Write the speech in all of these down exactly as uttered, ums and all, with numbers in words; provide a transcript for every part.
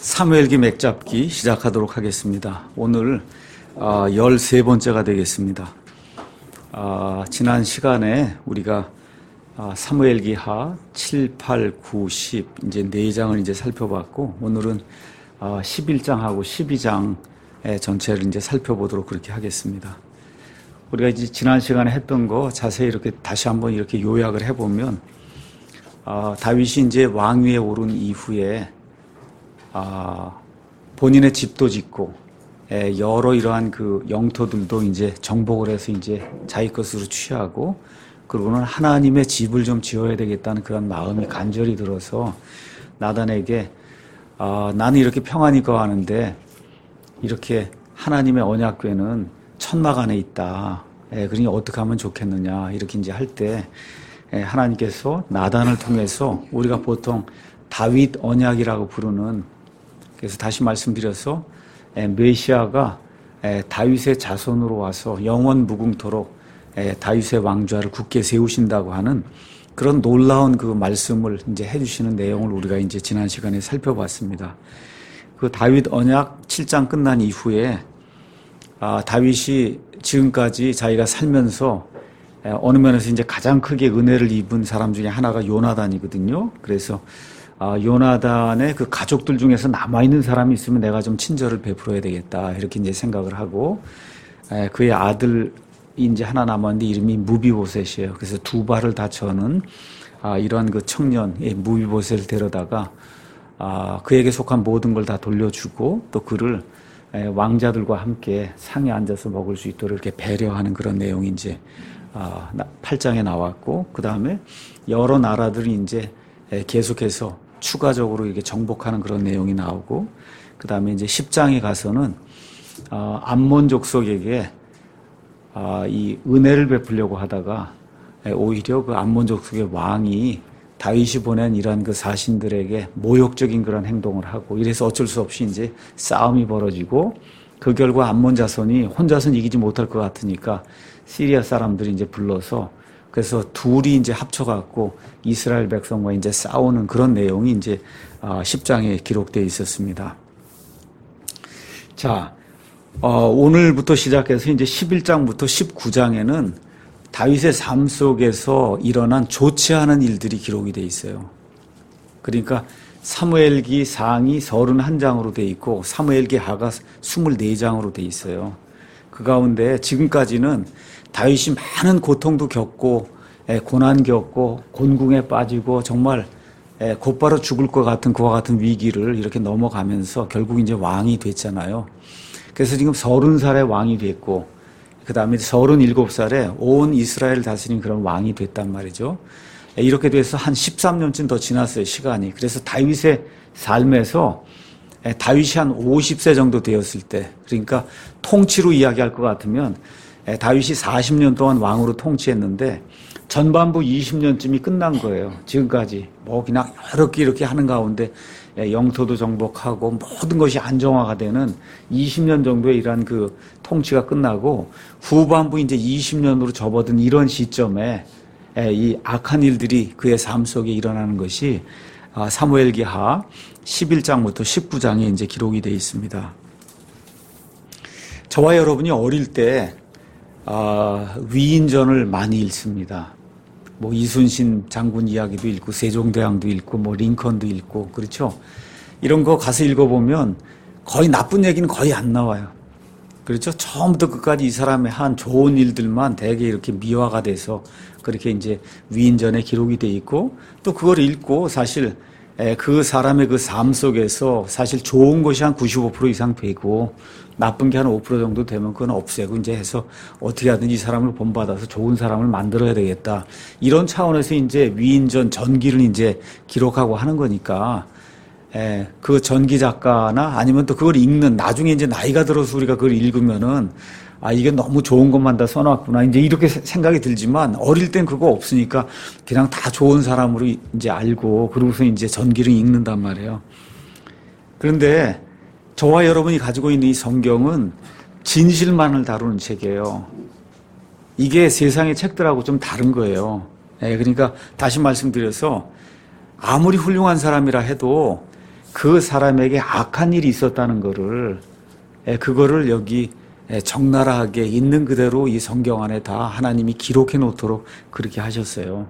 사무엘기 맥잡기 시작하도록 하겠습니다. 오늘 열세 번째가 되겠습니다. 지난 시간에 우리가 사무엘기하 칠, 팔, 구, 십 이제 네 장을 이제 살펴봤고, 오늘은 십일 장하고 십이 장의 전체를 이제 살펴보도록 그렇게 하겠습니다. 우리가 이제 지난 시간에 했던 거 자세히 이렇게 다시 한번 이렇게 요약을 해보면, 다윗이 이제 왕위에 오른 이후에 아, 본인의 집도 짓고, 에, 여러 이러한 그 영토들도 이제 정복을 해서 이제 자기 것으로 취하고, 그리고는 하나님의 집을 좀 지어야 되겠다는 그런 마음이 간절히 들어서 나단에게, 아, 나는 이렇게 평안히 거하는데, 이렇게 하나님의 언약궤는 천막 안에 있다. 에, 그러니 어떻게 하면 좋겠느냐. 이렇게 이제 할 때, 에, 하나님께서 나단을 통해서 우리가 보통 다윗 언약이라고 부르는, 그래서 다시 말씀드려서 메시아가 다윗의 자손으로 와서 영원 무궁토록 다윗의 왕좌를 굳게 세우신다고 하는 그런 놀라운 그 말씀을 이제 해주시는 내용을 우리가 이제 지난 시간에 살펴봤습니다. 그 다윗 언약 칠 장 끝난 이후에 아, 다윗이 지금까지 자기가 살면서 어느 면에서 이제 가장 크게 은혜를 입은 사람 중에 하나가 요나단이거든요. 그래서 아, 요나단의 그 가족들 중에서 남아있는 사람이 있으면 내가 좀 친절을 베풀어야 되겠다. 이렇게 이제 생각을 하고, 에, 그의 아들이 이제 하나 남았는데 이름이 무비보셋이에요. 그래서 두 발을 다쳐는, 아, 이러한 그 청년, 예, 무비보셋을 데려다가, 아, 그에게 속한 모든 걸 다 돌려주고, 또 그를 에, 왕자들과 함께 상에 앉아서 먹을 수 있도록 이렇게 배려하는 그런 내용이 이제, 아, 팔 장에 나왔고, 그 다음에 여러 나라들이 이제 에, 계속해서 추가적으로 이게 정복하는 그런 내용이 나오고, 그 다음에 이제 십 장에 가서는, 어, 암몬 족속에게, 어, 이 은혜를 베풀려고 하다가, 오히려 그 암몬 족속의 왕이 다윗이 보낸 이러한 그 사신들에게 모욕적인 그런 행동을 하고, 이래서 어쩔 수 없이 이제 싸움이 벌어지고, 그 결과 암몬 자손이 혼자서는 이기지 못할 것 같으니까, 시리아 사람들이 이제 불러서, 그래서 둘이 이제 합쳐갖고 이스라엘 백성과 이제 싸우는 그런 내용이 이제 십 장에 기록되어 있었습니다. 자, 어, 오늘부터 시작해서 이제 십일 장부터 십구 장에는 다윗의 삶 속에서 일어난 좋지 않은 일들이 기록이 되어 있어요. 그러니까 사무엘기 상이 서른한 장으로 되어 있고 사무엘기 하가 스물네 장으로 되어 있어요. 그 가운데 지금까지는 다윗이 많은 고통도 겪고 고난 겪고 곤궁에 빠지고 정말 곧바로 죽을 것 같은 그와 같은 위기를 이렇게 넘어가면서 결국 이제 왕이 됐잖아요. 그래서 지금 서른 살에 왕이 됐고 그 다음에 서른일곱 살에 온 이스라엘 다스린 그런 왕이 됐단 말이죠. 이렇게 돼서 한 십삼 년쯤 더 지났어요, 시간이. 그래서 다윗의 삶에서 다윗이 한 오십 세 정도 되었을 때, 그러니까 통치로 이야기할 것 같으면 다윗이 사십 년 동안 왕으로 통치했는데 전반부 이십 년쯤이 끝난 거예요. 지금까지 뭐 그냥 여러 개 이렇게 하는 가운데 영토도 정복하고 모든 것이 안정화가 되는 이십 년 정도의 이러한 그 통치가 끝나고 후반부 이제 이십 년으로 접어든 이런 시점에 이 악한 일들이 그의 삶 속에 일어나는 것이 사무엘기하 십일 장부터 십구 장에 이제 기록이 되어 있습니다. 저와 여러분이 어릴 때 아, 위인전을 많이 읽습니다. 뭐 이순신 장군 이야기도 읽고 세종대왕도 읽고 뭐 링컨도 읽고 그렇죠. 이런 거 가서 읽어보면 거의 나쁜 얘기는 거의 안 나와요. 그렇죠. 처음부터 끝까지 이 사람의 한 좋은 일들만 되게 이렇게 미화가 돼서 그렇게 이제 위인전에 기록이 돼 있고 또 그걸 읽고 사실 그 사람의 그 삶 속에서 사실 좋은 것이 한 구십오 퍼센트 이상 되고 나쁜 게 한 오 퍼센트 정도 되면 그건 없애고 이제 해서 어떻게 하든지 이 사람을 본받아서 좋은 사람을 만들어야 되겠다. 이런 차원에서 이제 위인전 전기를 이제 기록하고 하는 거니까, 에, 그 전기 작가나 아니면 또 그걸 읽는 나중에 이제 나이가 들어서 우리가 그걸 읽으면은 아, 이게 너무 좋은 것만 다 써놨구나. 이제 이렇게 생각이 들지만 어릴 땐 그거 없으니까 그냥 다 좋은 사람으로 이제 알고 그러고서 이제 전기를 읽는단 말이에요. 그런데 저와 여러분이 가지고 있는 이 성경은 진실만을 다루는 책이에요. 이게 세상의 책들하고 좀 다른 거예요. 네, 그러니까 다시 말씀드려서 아무리 훌륭한 사람이라 해도 그 사람에게 악한 일이 있었다는 거를, 그거를 여기 적나라하게 있는 그대로 이 성경 안에 다 하나님이 기록해 놓도록 그렇게 하셨어요.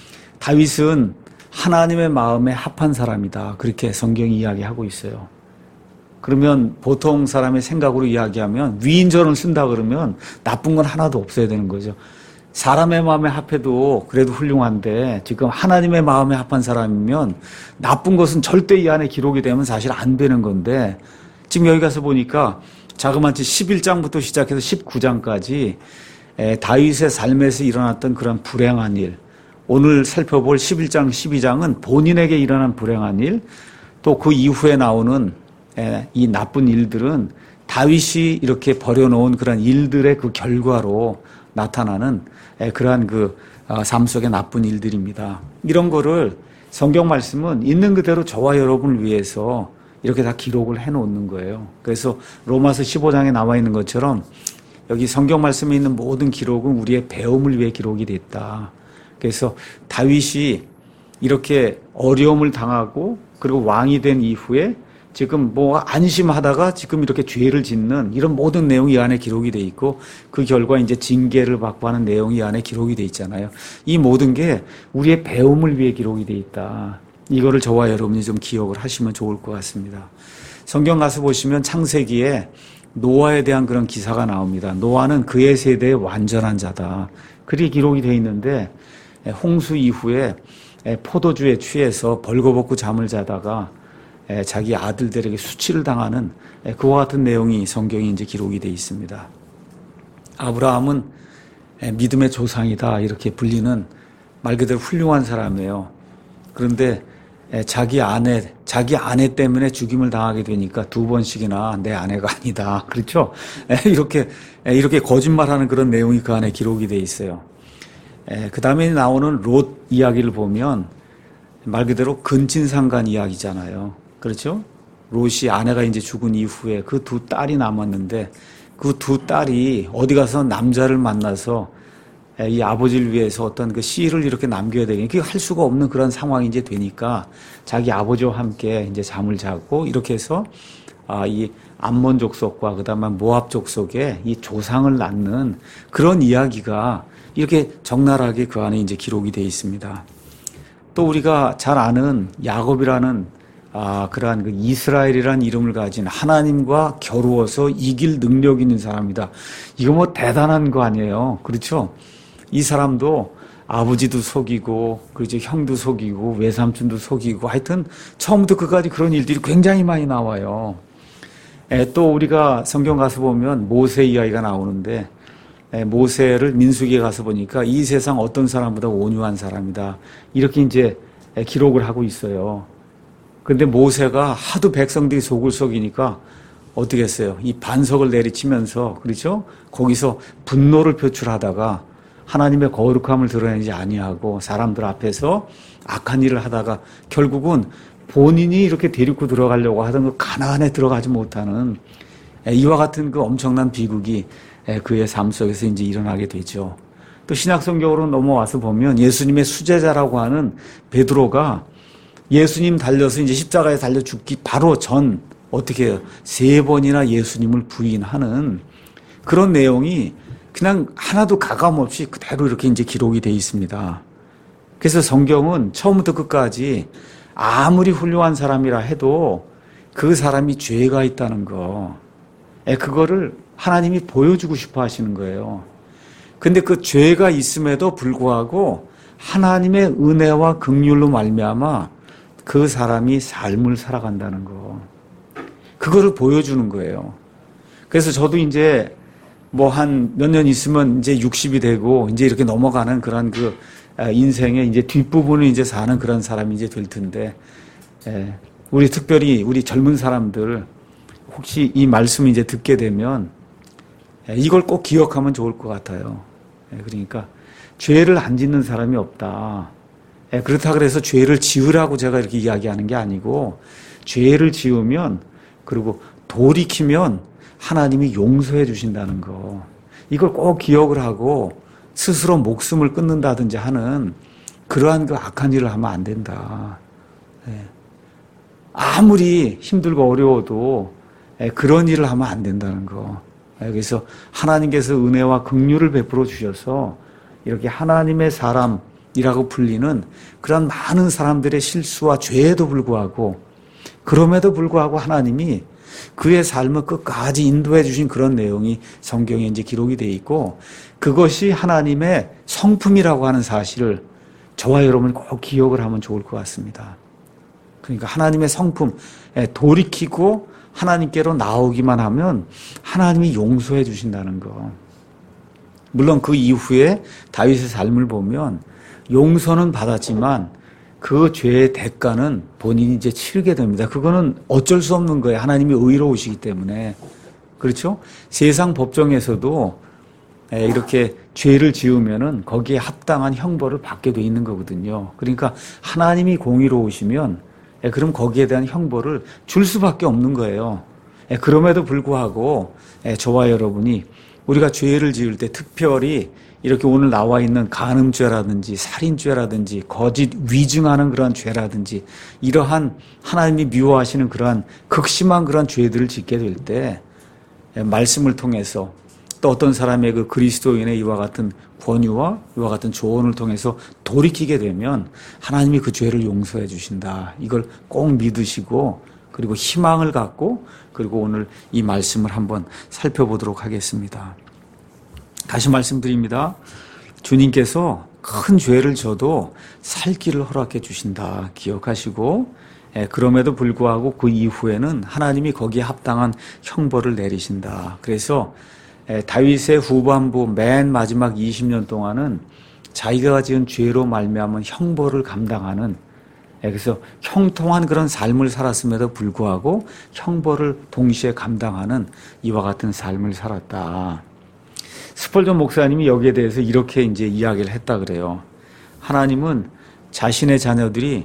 다윗은 하나님의 마음에 합한 사람이다. 그렇게 성경이 이야기하고 있어요. 그러면 보통 사람의 생각으로 이야기하면 위인전을 쓴다 그러면 나쁜 건 하나도 없어야 되는 거죠. 사람의 마음에 합해도 그래도 훌륭한데 지금 하나님의 마음에 합한 사람이면 나쁜 것은 절대 이 안에 기록이 되면 사실 안 되는 건데 지금 여기 가서 보니까 자그마치 십일 장부터 시작해서 십구 장까지 다윗의 삶에서 일어났던 그런 불행한 일, 오늘 살펴볼 십일 장, 십이 장은 본인에게 일어난 불행한 일, 또 그 이후에 나오는 이 나쁜 일들은 다윗이 이렇게 벌여놓은 그런 일들의 그 결과로 나타나는 그러한 그 삶 속의 나쁜 일들입니다. 이런 거를 성경 말씀은 있는 그대로 저와 여러분을 위해서 이렇게 다 기록을 해놓는 거예요. 그래서 로마서 십오 장에 나와 있는 것처럼 여기 성경 말씀에 있는 모든 기록은 우리의 배움을 위해 기록이 됐다. 그래서 다윗이 이렇게 어려움을 당하고 그리고 왕이 된 이후에 지금 뭐 안심하다가 지금 이렇게 죄를 짓는 이런 모든 내용이 이 안에 기록이 돼 있고 그 결과 이제 징계를 받고 하는 내용이 이 안에 기록이 돼 있잖아요. 이 모든 게 우리의 배움을 위해 기록이 돼 있다. 이거를 저와 여러분이 좀 기억을 하시면 좋을 것 같습니다. 성경 가서 보시면 창세기에 노아에 대한 그런 기사가 나옵니다. 노아는 그의 세대의 완전한 자다. 그리 기록이 돼 있는데 홍수 이후에 포도주에 취해서 벌거벗고 잠을 자다가 자기 아들들에게 수치를 당하는 그와 같은 내용이 성경에 이제 기록이 되어 있습니다. 아브라함은 믿음의 조상이다 이렇게 불리는 말 그대로 훌륭한 사람이에요. 그런데 자기 아내, 자기 아내 때문에 죽임을 당하게 되니까 두 번씩이나 내 아내가 아니다. 그렇죠? 이렇게, 이렇게 거짓말하는 그런 내용이 그 안에 기록이 되어 있어요. 그 다음에 나오는 롯 이야기를 보면 말 그대로 근친상간 이야기잖아요. 그렇죠? 롯이 아내가 이제 죽은 이후에 그 두 딸이 남았는데 그 두 딸이 어디 가서 남자를 만나서 이 아버지를 위해서 어떤 그 씨를 이렇게 남겨야 되겠니? 그게 할 수가 없는 그런 상황이 이제 되니까 자기 아버지와 함께 이제 잠을 자고 이렇게 해서 아, 이 암몬 족속과 그 다음에 모압 족속에 이 조상을 낳는 그런 이야기가 이렇게 적나라하게 그 안에 이제 기록이 되어 있습니다. 또 우리가 잘 아는 야곱이라는 아, 그러한 그 이스라엘이라는 이름을 가진 하나님과 겨루어서 이길 능력 있는 사람이다. 이거 뭐 대단한 거 아니에요. 그렇죠? 이 사람도 아버지도 속이고, 그렇죠? 형도 속이고, 외삼촌도 속이고, 하여튼 처음부터 끝까지 그런 일들이 굉장히 많이 나와요. 에, 또 우리가 성경 가서 보면 모세 이야기가 나오는데, 에, 모세를 민수기에 가서 보니까 이 세상 어떤 사람보다 온유한 사람이다. 이렇게 이제 에, 기록을 하고 있어요. 근데 모세가 하도 백성들이 속을 속이니까 어떻게 했어요? 이 반석을 내리치면서, 그렇죠? 거기서 분노를 표출하다가 하나님의 거룩함을 드러내지 아니하고 사람들 앞에서 악한 일을 하다가 결국은 본인이 이렇게 데리고 들어가려고 하던 그 가나안에 들어가지 못하는 이와 같은 그 엄청난 비극이 그의 삶 속에서 이제 일어나게 되죠. 또 신약성경으로 넘어와서 보면 예수님의 수제자라고 하는 베드로가 예수님 달려서 이제 십자가에 달려 죽기 바로 전 어떻게 해요? 세 번이나 예수님을 부인하는 그런 내용이 그냥 하나도 가감 없이 그대로 이렇게 이제 기록이 되어 있습니다. 그래서 성경은 처음부터 끝까지 아무리 훌륭한 사람이라 해도 그 사람이 죄가 있다는 거, 그거를 하나님이 보여주고 싶어 하시는 거예요. 근데 그 죄가 있음에도 불구하고 하나님의 은혜와 긍휼로 말미암아 그 사람이 삶을 살아간다는 거, 그거를 보여주는 거예요. 그래서 저도 이제 뭐 한 몇 년 있으면 이제 육십이 되고 이제 이렇게 넘어가는 그런 그 인생의 이제 뒷부분을 이제 사는 그런 사람이 이제 될 텐데, 우리 특별히 우리 젊은 사람들 혹시 이 말씀을 이제 듣게 되면 이걸 꼭 기억하면 좋을 것 같아요. 그러니까 죄를 안 짓는 사람이 없다. 그렇다 그래서 죄를 지으라고 제가 이렇게 이야기하는 게 아니고, 죄를 지으면 그리고 돌이키면 하나님이 용서해 주신다는 거, 이걸 꼭 기억을 하고 스스로 목숨을 끊는다든지 하는 그러한 그 악한 일을 하면 안 된다. 아무리 힘들고 어려워도 그런 일을 하면 안 된다는 거. 그래서 하나님께서 은혜와 긍휼을 베풀어 주셔서 이렇게 하나님의 사람이라고 불리는 그런 많은 사람들의 실수와 죄에도 불구하고, 그럼에도 불구하고 하나님이 그의 삶을 끝까지 인도해 주신 그런 내용이 성경에 이제 기록이 되어 있고, 그것이 하나님의 성품이라고 하는 사실을 저와 여러분 꼭 기억을 하면 좋을 것 같습니다. 그러니까 하나님의 성품, 돌이키고 하나님께로 나오기만 하면 하나님이 용서해 주신다는 거. 물론 그 이후에 다윗의 삶을 보면 용서는 받았지만 그 죄의 대가는 본인이 이제 치르게 됩니다. 그거는 어쩔 수 없는 거예요. 하나님이 의로우시기 때문에. 그렇죠? 세상 법정에서도 이렇게 죄를 지으면은 거기에 합당한 형벌을 받게 돼 있는 거거든요. 그러니까 하나님이 공의로우시면 그럼 거기에 대한 형벌을 줄 수밖에 없는 거예요. 그럼에도 불구하고 저와 여러분이 우리가 죄를 지을 때 특별히 이렇게 오늘 나와 있는 간음죄라든지 살인죄라든지 거짓 위증하는 그러한 죄라든지 이러한 하나님이 미워하시는 그러한 극심한 그러한 죄들을 짓게 될 때 말씀을 통해서 또 어떤 사람의 그 그리스도인의 이와 같은 권유와 이와 같은 조언을 통해서 돌이키게 되면 하나님이 그 죄를 용서해 주신다. 이걸 꼭 믿으시고 그리고 희망을 갖고 그리고 오늘 이 말씀을 한번 살펴보도록 하겠습니다. 다시 말씀드립니다. 주님께서 큰 죄를 져도 살 길을 허락해 주신다. 기억하시고 예, 그럼에도 불구하고 그 이후에는 하나님이 거기에 합당한 형벌을 내리신다. 그래서 예, 다윗의 후반부 맨 마지막 이십 년 동안은 자기가 지은 죄로 말미암은 형벌을 감당하는 예, 그래서 형통한 그런 삶을 살았음에도 불구하고 형벌을 동시에 감당하는 이와 같은 삶을 살았다. 스펄전 목사님이 여기에 대해서 이렇게 이제 이야기를 했다 그래요. 하나님은 자신의 자녀들이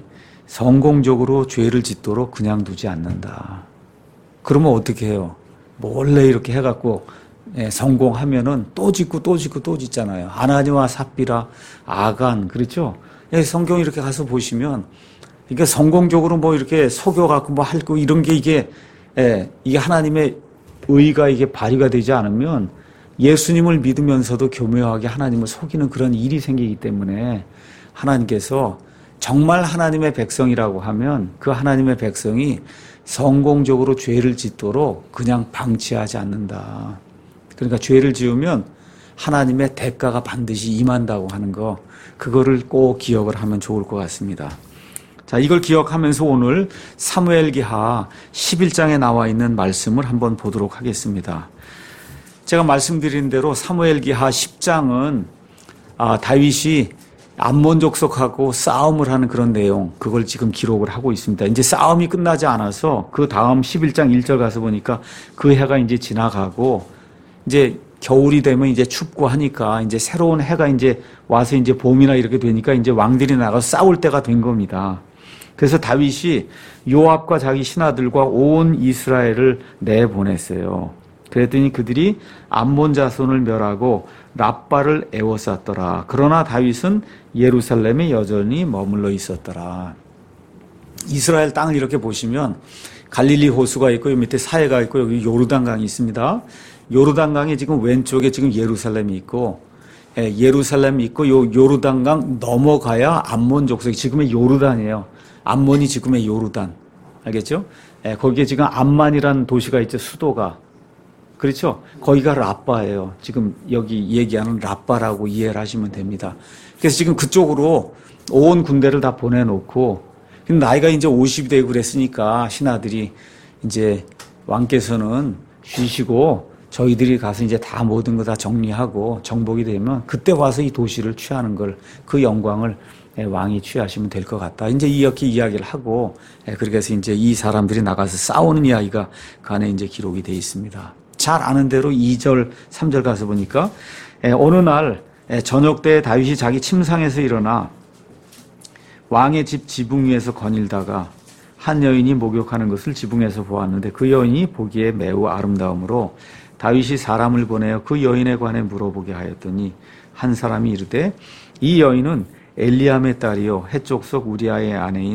성공적으로 죄를 짓도록 그냥 두지 않는다. 그러면 어떻게 해요? 몰래 이렇게 해갖고 예, 성공하면은 또 짓고 또 짓고 또 짓잖아요. 아나니와 삽비라, 아간, 그렇죠? 예, 성경 이렇게 가서 보시면 이게 성공적으로 뭐 이렇게 속여갖고 뭐 할고 이런 게 이게 예, 이게 하나님의 의가 이게 발휘가 되지 않으면 예수님을 믿으면서도 교묘하게 하나님을 속이는 그런 일이 생기기 때문에 하나님께서 정말 하나님의 백성이라고 하면 그 하나님의 백성이 성공적으로 죄를 짓도록 그냥 방치하지 않는다. 그러니까 죄를 지으면 하나님의 대가가 반드시 임한다고 하는 거, 그거를 꼭 기억을 하면 좋을 것 같습니다. 자, 이걸 기억하면서 오늘 사무엘기하 십일 장에 나와 있는 말씀을 한번 보도록 하겠습니다. 제가 말씀드린 대로 사무엘기하 십 장은 아, 다윗이 암몬 족속하고 싸움을 하는 그런 내용, 그걸 지금 기록을 하고 있습니다. 이제 싸움이 끝나지 않아서 그 다음 십일 장 일 절 가서 보니까 그 해가 이제 지나가고 이제 겨울이 되면 이제 춥고 하니까 이제 새로운 해가 이제 와서 이제 봄이나 이렇게 되니까 이제 왕들이 나가서 싸울 때가 된 겁니다. 그래서 다윗이 요압과 자기 신하들과 온 이스라엘을 내보냈어요. 그랬더니 그들이 암몬 자손을 멸하고 랍바를 에워쌌더라. 그러나 다윗은 예루살렘에 여전히 머물러 있었더라. 이스라엘 땅을 이렇게 보시면 갈릴리 호수가 있고 이 밑에 사해가 있고 여기 요르단강이 있습니다. 요르단강이 지금 왼쪽에 지금 예루살렘이 있고 예, 예루살렘이 있고 요 요르단강 넘어가야 암몬 족속이 지금의 요르단이에요. 암몬이 지금의 요르단. 알겠죠? 예, 거기에 지금 암만이라는 도시가 있죠. 수도가. 그렇죠? 거기가 랍바예요. 지금 여기 얘기하는 랍바라고 이해를 하시면 됩니다. 그래서 지금 그쪽으로 온 군대를 다 보내놓고 나이가 이제 오십이 되고 그랬으니까 신하들이 이제 왕께서는 쉬시고 저희들이 가서 이제 다 모든 거 다 정리하고 정복이 되면 그때 와서 이 도시를 취하는 걸, 그 영광을 왕이 취하시면 될 것 같다. 이제 이렇게 이야기를 하고 그렇게 해서 이제 이 사람들이 나가서 싸우는 이야기가 그 안에 이제 기록이 되어 있습니다. 잘 아는 대로 이 절, 삼 절 가서 보니까 어느 날 저녁 때 다윗이 자기 침상에서 일어나 왕의 집 지붕 위에서 거닐다가 한 여인이 목욕하는 것을 지붕에서 보았는데 그 여인이 보기에 매우 아름다움으로 다윗이 사람을 보내어 그 여인에 관해 물어보게 하였더니 한 사람이 이르되 이 여인은 엘리암의 딸이요 헷족 속 우리아의 아내인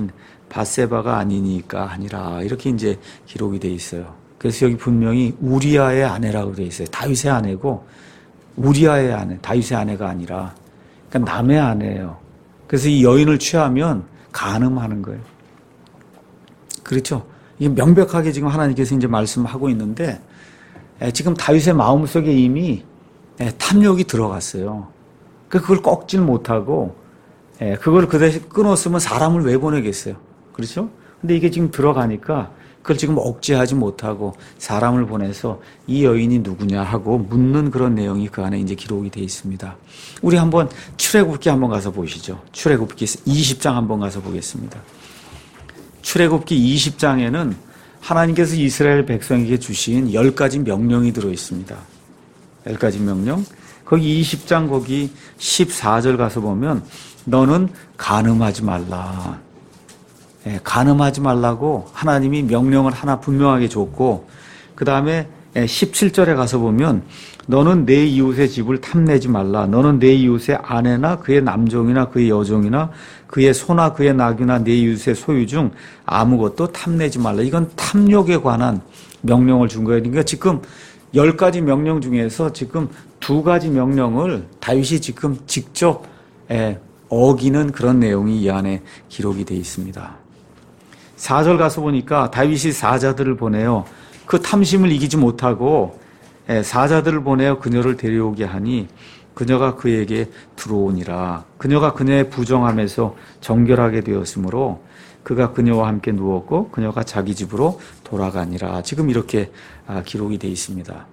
밧세바가 아니니까 아니라 이렇게 이제 기록이 돼 있어요. 그래서 여기 분명히 우리아의 아내라고 돼 있어요. 다윗의 아내고 우리아의 아내, 다윗의 아내가 아니라 그러니까 남의 아내예요. 그래서 이 여인을 취하면 간음하는 거예요. 그렇죠? 이게 명백하게 지금 하나님께서 이제 말씀하고 있는데 지금 다윗의 마음속에 이미 탐욕이 들어갔어요. 그걸 꺾질 못하고 그걸 그 대신 끊었으면 사람을 왜 보내겠어요? 그렇죠? 근데 이게 지금 들어가니까 그걸 지금 억제하지 못하고 사람을 보내서 이 여인이 누구냐 하고 묻는 그런 내용이 그 안에 이제 기록이 되어 있습니다. 우리 한번 출애굽기 한번 가서 보시죠. 출애굽기 이십 장 한번 가서 보겠습니다. 출애굽기 이십 장에는 하나님께서 이스라엘 백성에게 주신 열 가지 명령이 들어 있습니다. 열 가지 명령. 거기 이십 장 거기 십사 절 가서 보면 너는 간음하지 말라. 예, 간음하지 말라고 하나님이 명령을 하나 분명하게 줬고 그 다음에 십칠 절에 가서 보면 너는 내 이웃의 집을 탐내지 말라. 너는 내 이웃의 아내나 그의 남종이나 그의 여종이나 그의 소나 그의 낙이나 내 이웃의 소유 중 아무것도 탐내지 말라. 이건 탐욕에 관한 명령을 준 거예요. 그러니까 지금 열 가지 명령 중에서 지금 두 가지 명령을 다윗이 지금 직접 어기는 그런 내용이 이 안에 기록이 되어 있습니다. 사 절 가서 보니까 다윗이 사자들을 보내어 그 탐심을 이기지 못하고 사자들을 보내어 그녀를 데려오게 하니 그녀가 그에게 들어오니라. 그녀가 그녀의 부정함에서 정결하게 되었으므로 그가 그녀와 함께 누웠고 그녀가 자기 집으로 돌아가니라. 지금 이렇게 기록이 되어 있습니다.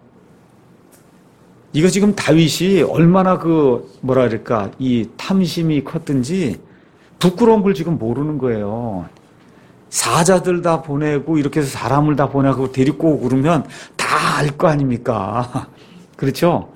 이거 지금 다윗이 얼마나 그 뭐라 그럴까 이 탐심이 컸든지 부끄러운 걸 지금 모르는 거예요. 사자들 다 보내고 이렇게 해서 사람을 다 보내고 데리고 오고 그러면 다 알 거 아닙니까? 그렇죠?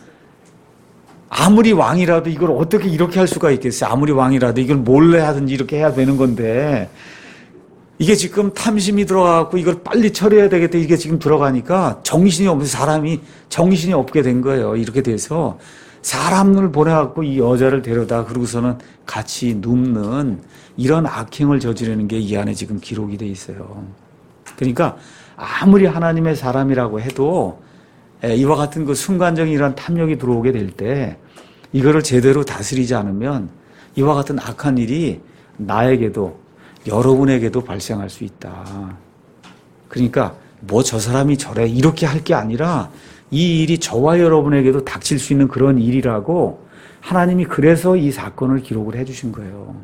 아무리 왕이라도 이걸 어떻게 이렇게 할 수가 있겠어요? 아무리 왕이라도 이걸 몰래 하든지 이렇게 해야 되는 건데 이게 지금 탐심이 들어가고 이걸 빨리 처리해야 되겠다 이게 지금 들어가니까 정신이 없는 사람이 정신이 없게 된 거예요. 이렇게 돼서 사람을 보내갖고 이 여자를 데려다 그러고서는 같이 눕는 이런 악행을 저지르는 게 이 안에 지금 기록이 돼 있어요. 그러니까 아무리 하나님의 사람이라고 해도 이와 같은 그 순간적인 이런 탐욕이 들어오게 될 때 이거를 제대로 다스리지 않으면 이와 같은 악한 일이 나에게도 여러분에게도 발생할 수 있다. 그러니까 뭐 저 사람이 저래 이렇게 할 게 아니라 이 일이 저와 여러분에게도 닥칠 수 있는 그런 일이라고 하나님이 그래서 이 사건을 기록을 해 주신 거예요.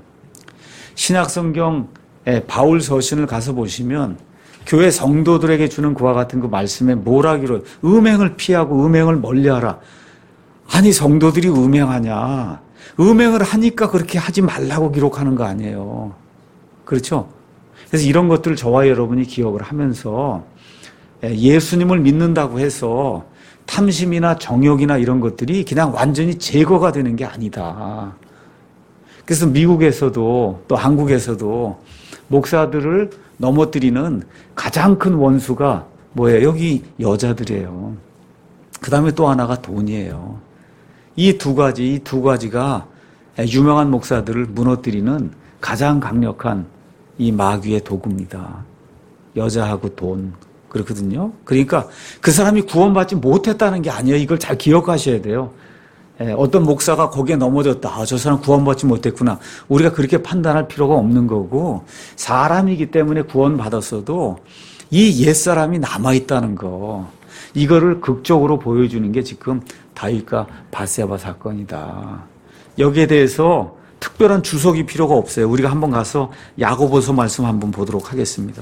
신약성경 바울 서신을 가서 보시면 교회 성도들에게 주는 그와 같은 그 말씀에 뭐라기로 음행을 피하고 음행을 멀리하라. 아니 성도들이 음행하냐. 음행을 하니까 그렇게 하지 말라고 기록하는 거 아니에요. 그렇죠? 그래서 이런 것들을 저와 여러분이 기억을 하면서 예수님을 믿는다고 해서 탐심이나 정욕이나 이런 것들이 그냥 완전히 제거가 되는 게 아니다. 그래서 미국에서도 또 한국에서도 목사들을 넘어뜨리는 가장 큰 원수가 뭐예요? 여기 여자들이에요. 그 다음에 또 하나가 돈이에요. 이 두 가지, 이 두 가지가 유명한 목사들을 무너뜨리는 가장 강력한 이 마귀의 도구입니다. 여자하고 돈. 그렇거든요. 그러니까 그 사람이 구원받지 못했다는 게 아니에요. 이걸 잘 기억하셔야 돼요. 어떤 목사가 거기에 넘어졌다. 아, 저 사람 구원받지 못했구나. 우리가 그렇게 판단할 필요가 없는 거고 사람이기 때문에 구원받았어도 이 옛사람이 남아있다는 거. 이거를 극적으로 보여주는 게 지금 다윗과 밧세바 사건이다. 여기에 대해서 특별한 주석이 필요가 없어요. 우리가 한번 가서 야고보서 말씀 한번 보도록 하겠습니다.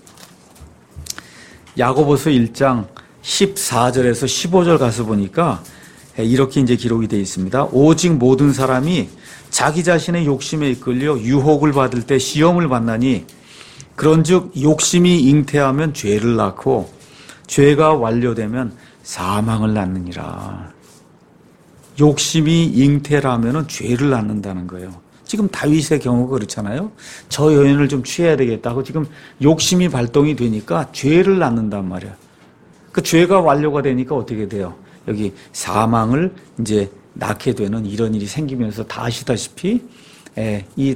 야고보서 일 장 십사 절에서 십오 절 가서 보니까 이렇게 이제 기록이 되어 있습니다. 오직 모든 사람이 자기 자신의 욕심에 이끌려 유혹을 받을 때 시험을 받나니 그런즉 욕심이 잉태하면 죄를 낳고 죄가 완료되면 사망을 낳느니라. 욕심이 잉태라면은 죄를 낳는다는 거예요. 지금 다윗의 경우가 그렇잖아요. 저 여인을 좀 취해야 되겠다고 지금 욕심이 발동이 되니까 죄를 낳는단 말이야. 그 죄가 완료가 되니까 어떻게 돼요? 여기 사망을 이제 낳게 되는 이런 일이 생기면서 다 아시다시피 이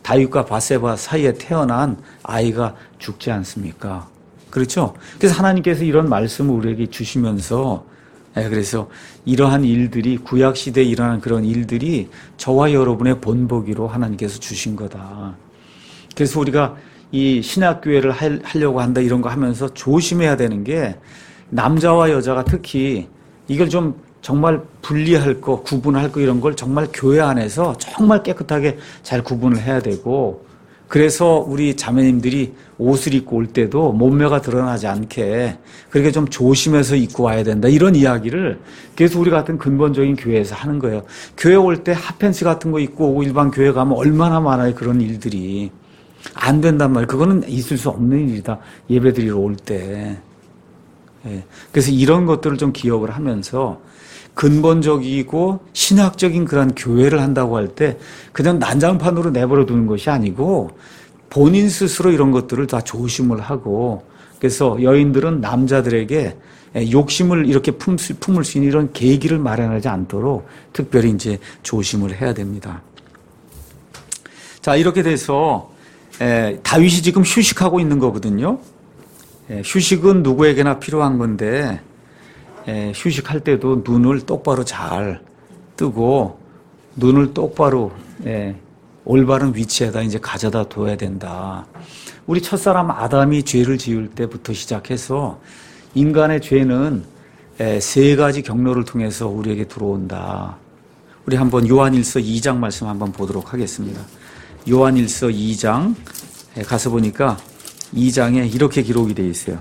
다윗과 바세바 사이에 태어난 아이가 죽지 않습니까? 그렇죠? 그래서 하나님께서 이런 말씀을 우리에게 주시면서 예, 그래서 이러한 일들이 구약 시대에 일어난 그런 일들이 저와 여러분의 본보기로 하나님께서 주신 거다. 그래서 우리가 이 신학교회를 하려고 한다 이런 거 하면서 조심해야 되는 게 남자와 여자가 특히 이걸 좀 정말 분리할 거, 구분할 거 이런 걸 정말 교회 안에서 정말 깨끗하게 잘 구분을 해야 되고 그래서 우리 자매님들이 옷을 입고 올 때도 몸매가 드러나지 않게 그렇게 좀 조심해서 입고 와야 된다. 이런 이야기를 그래서 우리 같은 근본적인 교회에서 하는 거예요. 교회 올 때 핫팬츠 같은 거 입고 오고 일반 교회 가면 얼마나 많아요. 그런 일들이. 안 된단 말이에요. 그거는 있을 수 없는 일이다. 예배 드리러 올 때. 예. 그래서 이런 것들을 좀 기억을 하면서 근본적이고 신학적인 그런 교회를 한다고 할 때 그냥 난장판으로 내버려 두는 것이 아니고 본인 스스로 이런 것들을 다 조심을 하고 그래서 여인들은 남자들에게 욕심을 이렇게 품을 수 있는 이런 계기를 마련하지 않도록 특별히 이제 조심을 해야 됩니다. 자, 이렇게 돼서 다윗이 지금 휴식하고 있는 거거든요. 휴식은 누구에게나 필요한 건데 휴식할 때도 눈을 똑바로 잘 뜨고 눈을 똑바로 올바른 위치에다 이제 가져다 둬야 된다. 우리 첫사람 아담이 죄를 지을 때부터 시작해서 인간의 죄는 세 가지 경로를 통해서 우리에게 들어온다. 우리 한번 요한일서 이 장 말씀 한번 보도록 하겠습니다. 요한일서 이 장 가서 보니까 이 장에 이렇게 기록이 되어 있어요.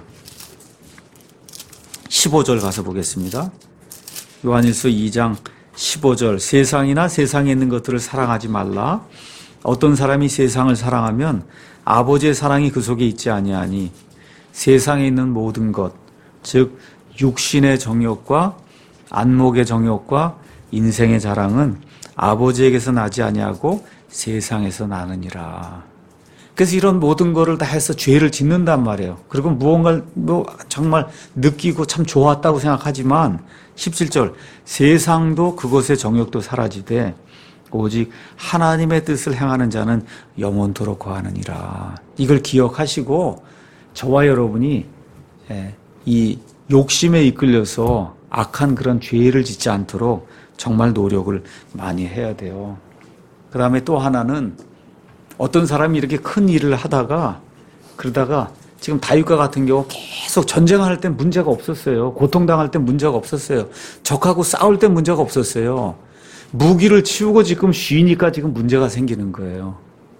십오 절 가서 보겠습니다. 요한일서 이 장 십오 절 세상이나 세상에 있는 것들을 사랑하지 말라. 어떤 사람이 세상을 사랑하면 아버지의 사랑이 그 속에 있지 아니하니 세상에 있는 모든 것, 즉 육신의 정욕과 안목의 정욕과 인생의 자랑은 아버지에게서 나지 아니하고 세상에서 나느니라. 그래서 이런 모든 거를 다 해서 죄를 짓는단 말이에요. 그리고 무언가를 뭐 정말 느끼고 참 좋았다고 생각하지만 십칠 절 세상도 그것의 정욕도 사라지되 오직 하나님의 뜻을 행하는 자는 영원토록 거하느니라. 이걸 기억하시고 저와 여러분이 이 욕심에 이끌려서 악한 그런 죄를 짓지 않도록 정말 노력을 많이 해야 돼요. 그 다음에 또 하나는 어떤 사람이 이렇게 큰 일을 하다가 그러다가 지금 다윗과 같은 경우 계속 전쟁할 땐 문제가 없었어요. 고통당할 땐 문제가 없었어요. 적하고 싸울 땐 문제가 없었어요. 무기를 치우고 지금 쉬니까 지금 문제가 생기는 거예요.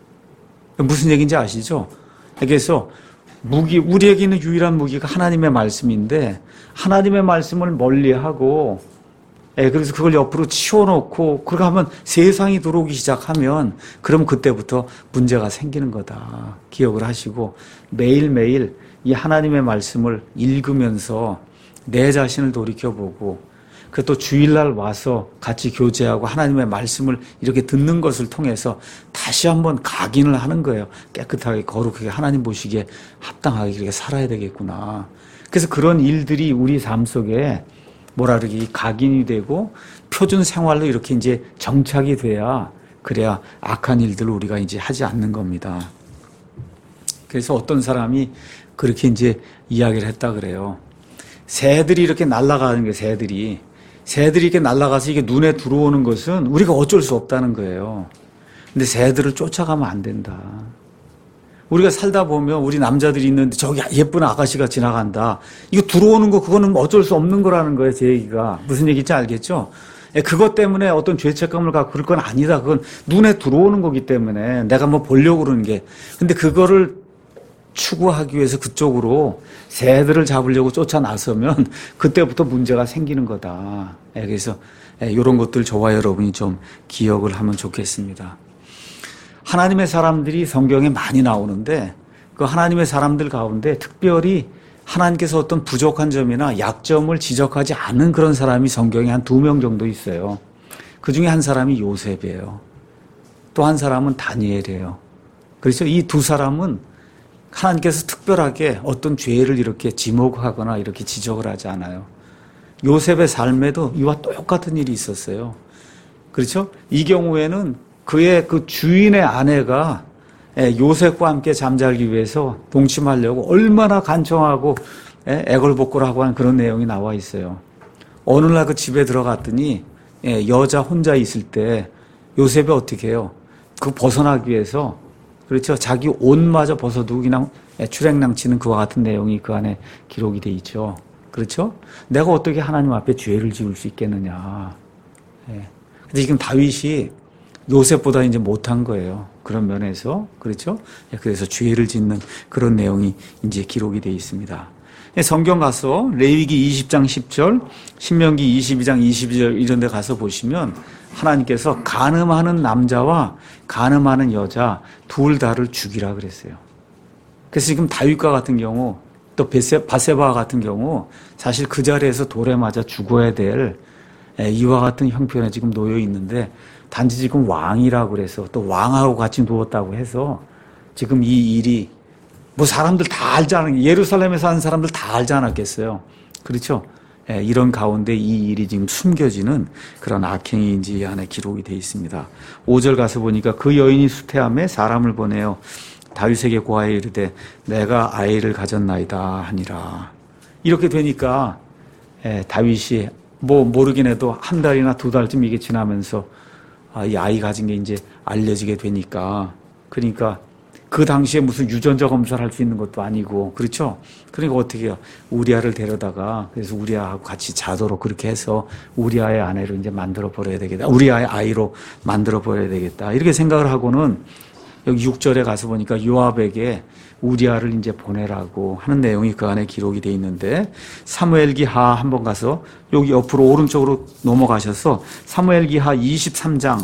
무슨 얘기인지 아시죠? 그래서 무기, 우리에게 있는 유일한 무기가 하나님의 말씀인데 하나님의 말씀을 멀리하고 예, 그래서 그걸 옆으로 치워놓고 그렇게 하면 세상이 들어오기 시작하면 그럼 그때부터 문제가 생기는 거다. 기억을 하시고 매일매일 이 하나님의 말씀을 읽으면서 내 자신을 돌이켜보고 그 또 주일날 와서 같이 교제하고 하나님의 말씀을 이렇게 듣는 것을 통해서 다시 한번 각인을 하는 거예요. 깨끗하게 거룩하게 하나님 보시기에 합당하게 이렇게 살아야 되겠구나. 그래서 그런 일들이 우리 삶 속에 뭐라 그러기 각인이 되고 표준 생활로 이렇게 이제 정착이 돼야 그래야 악한 일들을 우리가 이제 하지 않는 겁니다. 그래서 어떤 사람이 그렇게 이제 이야기를 했다 그래요. 새들이 이렇게 날아가는 게 새들이 새들이 이렇게 날아가서 이게 눈에 들어오는 것은 우리가 어쩔 수 없다는 거예요. 근데 새들을 쫓아가면 안 된다. 우리가 살다 보면 우리 남자들이 있는데 저기 예쁜 아가씨가 지나간다. 이거 들어오는 거 그거는 어쩔 수 없는 거라는 거예요. 제 얘기가. 무슨 얘기인지 알겠죠? 그것 때문에 어떤 죄책감을 갖고 그럴 건 아니다. 그건 눈에 들어오는 거기 때문에 내가 뭐 보려고 그러는 게. 근데 그거를 추구하기 위해서 그쪽으로 새들을 잡으려고 쫓아 나서면 그때부터 문제가 생기는 거다. 그래서 이런 것들 저와 여러분이 좀 기억을 하면 좋겠습니다. 하나님의 사람들이 성경에 많이 나오는데 그 하나님의 사람들 가운데 특별히 하나님께서 어떤 부족한 점이나 약점을 지적하지 않은 그런 사람이 성경에 한 두 명 정도 있어요. 그 중에 한 사람이 요셉이에요. 또 한 사람은 다니엘이에요. 그래서 이 두 사람은 하나님께서 특별하게 어떤 죄를 이렇게 지목하거나 이렇게 지적을 하지 않아요. 요셉의 삶에도 이와 똑같은 일이 있었어요. 그렇죠? 이 경우에는 그의 그 주인의 아내가 요셉과 함께 잠자기 위해서 동침하려고 얼마나 간청하고 애걸복걸하고 한 그런 내용이 나와 있어요. 어느 날 그 집에 들어갔더니 여자 혼자 있을 때 요셉이 어떻게 해요? 그 벗어나기 위해서 그렇죠. 자기 옷마저 벗어두고 그냥 출행낭치는 그와 같은 내용이 그 안에 기록이 돼 있죠. 그렇죠? 내가 어떻게 하나님 앞에 죄를 지을 수 있겠느냐. 예. 근데 지금 다윗이 요셉보다 이제 못한 거예요. 그런 면에서. 그렇죠? 예. 그래서 죄를 짓는 그런 내용이 이제 기록이 돼 있습니다. 예. 성경 가서 레위기 이십 장 십 절, 신명기 이십이 장 이십이 절 이런 데 가서 보시면 하나님께서 간음하는 남자와 간음하는 여자 둘 다를 죽이라 그랬어요. 그래서 지금 다윗과 같은 경우 또 바세바와 같은 경우 사실 그 자리에서 돌에 맞아 죽어야 될 이와 같은 형편에 지금 놓여 있는데 단지 지금 왕이라고 그래서 또 왕하고 같이 누웠다고 해서 지금 이 일이 뭐 사람들 다 알지 않았, 예루살렘에 사는 사람들 다 알지 않았겠어요. 그렇죠? 이런 가운데 이 일이 지금 숨겨지는 그런 악행인지 이 안에 기록이 되어 있습니다. 오 절 가서 보니까 그 여인이 수태함에 사람을 보내어 다윗에게 고하여 이르되 내가 아이를 가졌나이다 하니라. 이렇게 되니까 예, 다윗이 뭐 모르긴 해도 한 달이나 두 달쯤 이게 지나면서 아, 이 아이 가진 게 이제 알려지게 되니까 그러니까 그 당시에 무슨 유전자 검사를 할 수 있는 것도 아니고 그렇죠? 그러니까 어떻게 해요? 우리아를 데려다가 그래서 우리아하고 같이 자도록 그렇게 해서 우리아의 아내로 이제 만들어 버려야 되겠다. 우리아의 아이로 만들어 버려야 되겠다. 이렇게 생각을 하고는 여기 육 절에 가서 보니까 요압에게 우리아를 이제 보내라고 하는 내용이 그 안에 기록이 되어 있는데 사무엘기하 한번 가서 여기 옆으로 오른쪽으로 넘어가셔서 사무엘기하 이십삼 장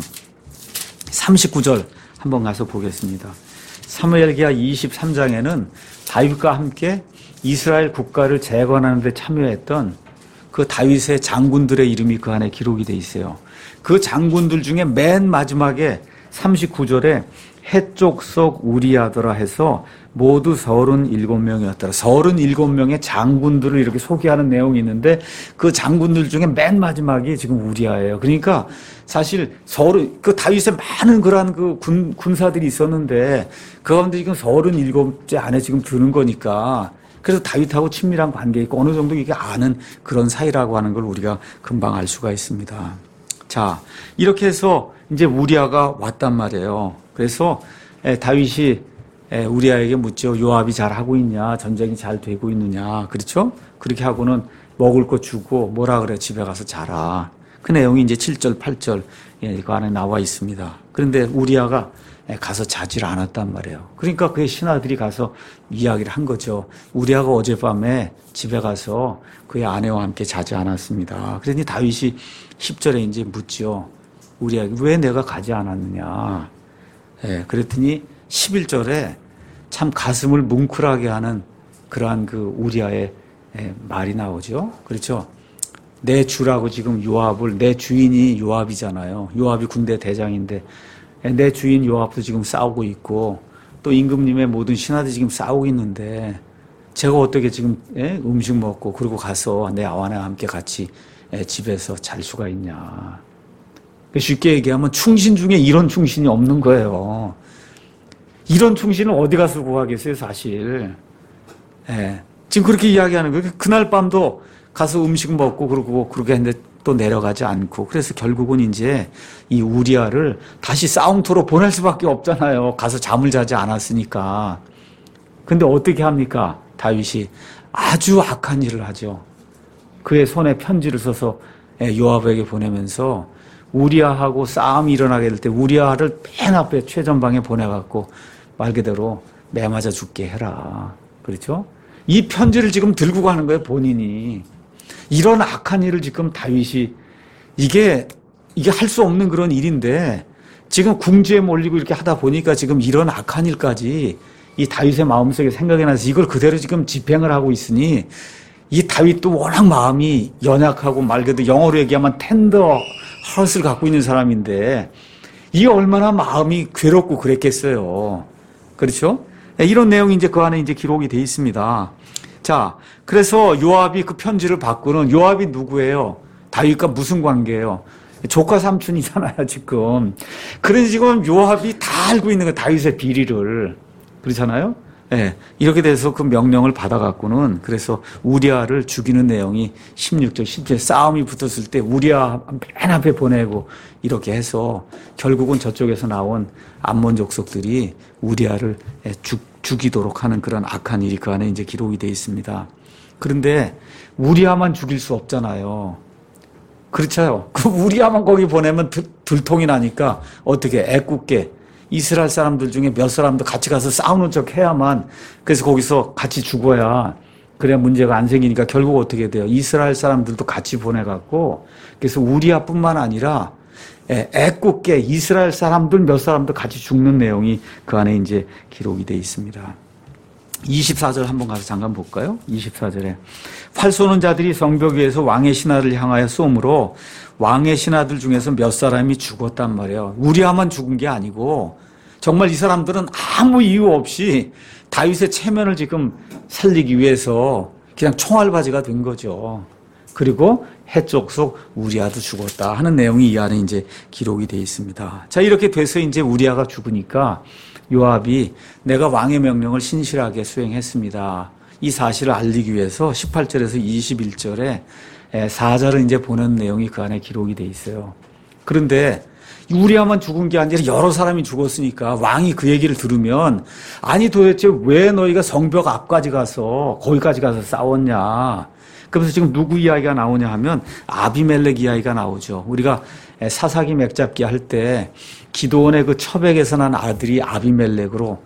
삼십구 절 한번 가서 보겠습니다. 사무엘기하 이십삼 장에는 다윗과 함께 이스라엘 국가를 재건하는 데 참여했던 그 다윗의 장군들의 이름이 그 안에 기록이 되어 있어요. 그 장군들 중에 맨 마지막에 삼십구 절에 해쪽 속 우리아더라 해서 모두 서른일곱 명이었더라. 서른일곱 명의 장군들을 이렇게 소개하는 내용이 있는데 그 장군들 중에 맨 마지막이 지금 우리아예요. 그러니까 사실 서른, 그 다윗의 많은 그러한 그 군, 군사들이 있었는데 그 가운데 지금 서른일곱째 안에 지금 드는 거니까 그래서 다윗하고 친밀한 관계 있고 어느 정도 이게 아는 그런 사이라고 하는 걸 우리가 금방 알 수가 있습니다. 자, 이렇게 해서 이제 우리아가 왔단 말이에요. 그래서 다윗이 우리아에게 묻죠. 요압이 잘하고 있냐? 전쟁이 잘 되고 있느냐? 그렇죠? 그렇게 하고는 먹을 거 주고 뭐라 그래? 집에 가서 자라. 그 내용이 이제 칠 절, 팔 절 그 안에 나와 있습니다. 그런데 우리아가 가서 자질 않았단 말이에요. 그러니까 그의 신하들이 가서 이야기를 한 거죠. 우리아가 어젯밤에 집에 가서 그의 아내와 함께 자지 않았습니다. 그러니 다윗이 십 절에 이제 묻죠. 우리아에게 왜 내가 가지 않았느냐? 예, 그랬더니 십일 절에 참 가슴을 뭉클하게 하는 그러한 그 우리아의 예, 말이 나오죠. 그렇죠? 내 주라고 지금 요압을, 내 주인이 요압이잖아요. 요압이 군대 대장인데 예, 내 주인 요압도 지금 싸우고 있고 또 임금님의 모든 신하들이 지금 싸우고 있는데 제가 어떻게 지금 예, 음식 먹고 그러고 가서 내 아내와 함께 같이 예, 집에서 잘 수가 있냐. 쉽게 얘기하면 충신 중에 이런 충신이 없는 거예요. 이런 충신을 어디 가서 구하겠어요, 사실. 예. 지금 그렇게 이야기하는 거예요. 그날 밤도 가서 음식 먹고 그러고 그렇게 했는데 또 내려가지 않고 그래서 결국은 이제 이 우리아를 다시 싸움터로 보낼 수밖에 없잖아요. 가서 잠을 자지 않았으니까. 근데 어떻게 합니까? 다윗이 아주 악한 일을 하죠. 그의 손에 편지를 써서 요압에게 보내면서 우리아하고 싸움이 일어나게 될 때 우리아를 맨 앞에 최전방에 보내갖고 말 그대로 매맞아 죽게 해라. 그렇죠? 이 편지를 지금 들고 가는 거예요, 본인이. 이런 악한 일을 지금 다윗이 이게 이게 할 수 없는 그런 일인데 지금 궁지에 몰리고 이렇게 하다 보니까 지금 이런 악한 일까지 이 다윗의 마음속에 생각이 나서 이걸 그대로 지금 집행을 하고 있으니 이 다윗도 워낙 마음이 연약하고 말 그대로 영어로 얘기하면 텐더 헐스를 갖고 있는 사람인데 이게 얼마나 마음이 괴롭고 그랬겠어요. 그렇죠? 이런 내용이 이제 그 안에 이제 기록이 돼 있습니다. 자, 그래서 요압이 그 편지를 받고는 요압이 누구예요? 다윗과 무슨 관계예요? 조카 삼촌이잖아요, 지금. 그래서 지금 요압이 다 알고 있는 거 다윗의 비리를. 그렇잖아요? 예. 이렇게 돼서 그 명령을 받아갖고는 그래서 우리아를 죽이는 내용이 십육 절, 십칠 절 싸움이 붙었을 때 우리아 맨 앞에 보내고 이렇게 해서 결국은 저쪽에서 나온 암몬 족속들이 우리아를 죽, 죽이도록 하는 그런 악한 일이 그 안에 이제 기록이 되어 있습니다. 그런데 우리아만 죽일 수 없잖아요. 그렇죠. 그 우리아만 거기 보내면 들, 들통이 나니까 어떻게 애꿎게 이스라엘 사람들 중에 몇 사람도 같이 가서 싸우는 척 해야만 그래서 거기서 같이 죽어야 그래야 문제가 안 생기니까 결국 어떻게 돼요? 이스라엘 사람들도 같이 보내갖고 그래서 우리아뿐만 아니라 애꿎게 이스라엘 사람들 몇 사람도 같이 죽는 내용이 그 안에 이제 기록이 되어 있습니다. 이십사 절 한번 가서 잠깐 볼까요? 이십사 절에 활 쏘는 자들이 성벽 위에서 왕의 신하를 향하여 쏘므로 왕의 신하들 중에서 몇 사람이 죽었단 말이에요. 우리아만 죽은 게 아니고 정말 이 사람들은 아무 이유 없이 다윗의 체면을 지금 살리기 위해서 그냥 총알바지가 된 거죠. 그리고 해쪽 속 우리아도 죽었다 하는 내용이 이 안에 이제 기록이 되어 있습니다. 자, 이렇게 돼서 이제 우리아가 죽으니까 요압이 내가 왕의 명령을 신실하게 수행했습니다. 이 사실을 알리기 위해서 십팔 절에서 이십일 절에 사절을 이제 보낸 내용이 그 안에 기록이 돼 있어요. 그런데 우리아만 죽은 게 아니라 여러 사람이 죽었으니까 왕이 그 얘기를 들으면 아니 도대체 왜 너희가 성벽 앞까지 가서 거기까지 가서 싸웠냐. 그래서 지금 누구 이야기가 나오냐 하면 아비멜렉 이야기가 나오죠. 우리가 사사기 맥잡기 할 때 기드온의 그 처백에서 난 아들이 아비멜렉으로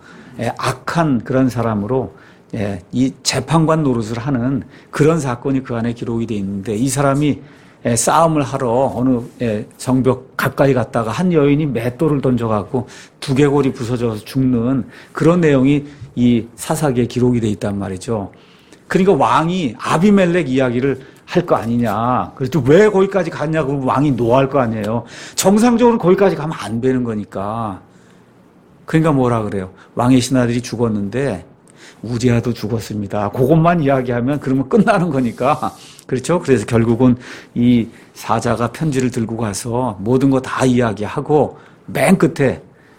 악한 그런 사람으로 이 재판관 노릇을 하는 그런 사건이 그 안에 기록이 되어 있는데 이 사람이 싸움을 하러 어느 성벽 가까이 갔다가 한 여인이 맷돌을 던져갖고 두개골이 부서져서 죽는 그런 내용이 이 사사기에 기록이 되어 있단 말이죠. 그러니까 왕이 아비멜렉 이야기를 할 거 아니냐. 그래서 왜 거기까지 갔냐고 왕이 노할 거 아니에요. 정상적으로 거기까지 가면 안 되는 거니까. 그러니까 뭐라 그래요. 왕의 신하들이 죽었는데 우리아도 죽었습니다. 그것만 이야기하면 그러면 끝나는 거니까. 그렇죠? 그래서 결국은 이 사자가 편지를 들고 가서 모든 거 다 이야기하고 맨 끝에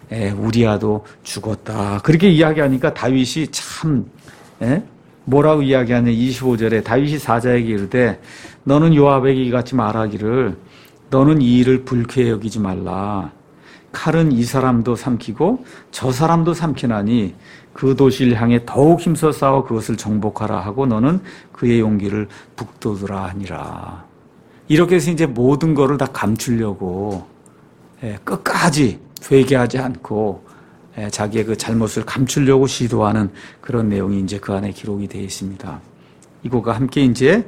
우리아도 죽었다. 그렇게 이야기하니까 다윗이 참 에? 뭐라고 이야기하냐. 이십오 절에 다윗이 사자에게 이르되 너는 요압에게 이같이 말하기를 너는 이 일을 불쾌히 여기지 말라. 칼은 이 사람도 삼키고 저 사람도 삼키나니 그 도시를 향해 더욱 힘써 싸워 그것을 정복하라 하고 너는 그의 용기를 북돋으라 하니라. 이렇게 해서 이제 모든 거를 다 감추려고 끝까지 회개하지 않고 자기의 그 잘못을 감추려고 시도하는 그런 내용이 이제 그 안에 기록이 되어 있습니다. 이거가 함께 이제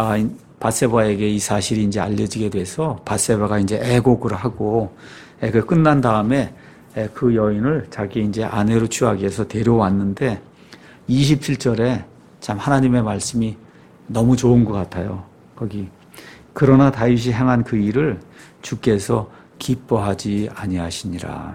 밧세바에게 이 사실이 이제 알려지게 돼서 밧세바가 이제 애곡을 하고 그 끝난 다음에 그 여인을 자기 이제 아내로 취하기 위해서 데려왔는데 이십칠 절에 참 하나님의 말씀이 너무 좋은 것 같아요. 거기 그러나 다윗이 행한 그 일을 주께서 기뻐하지 아니하시니라.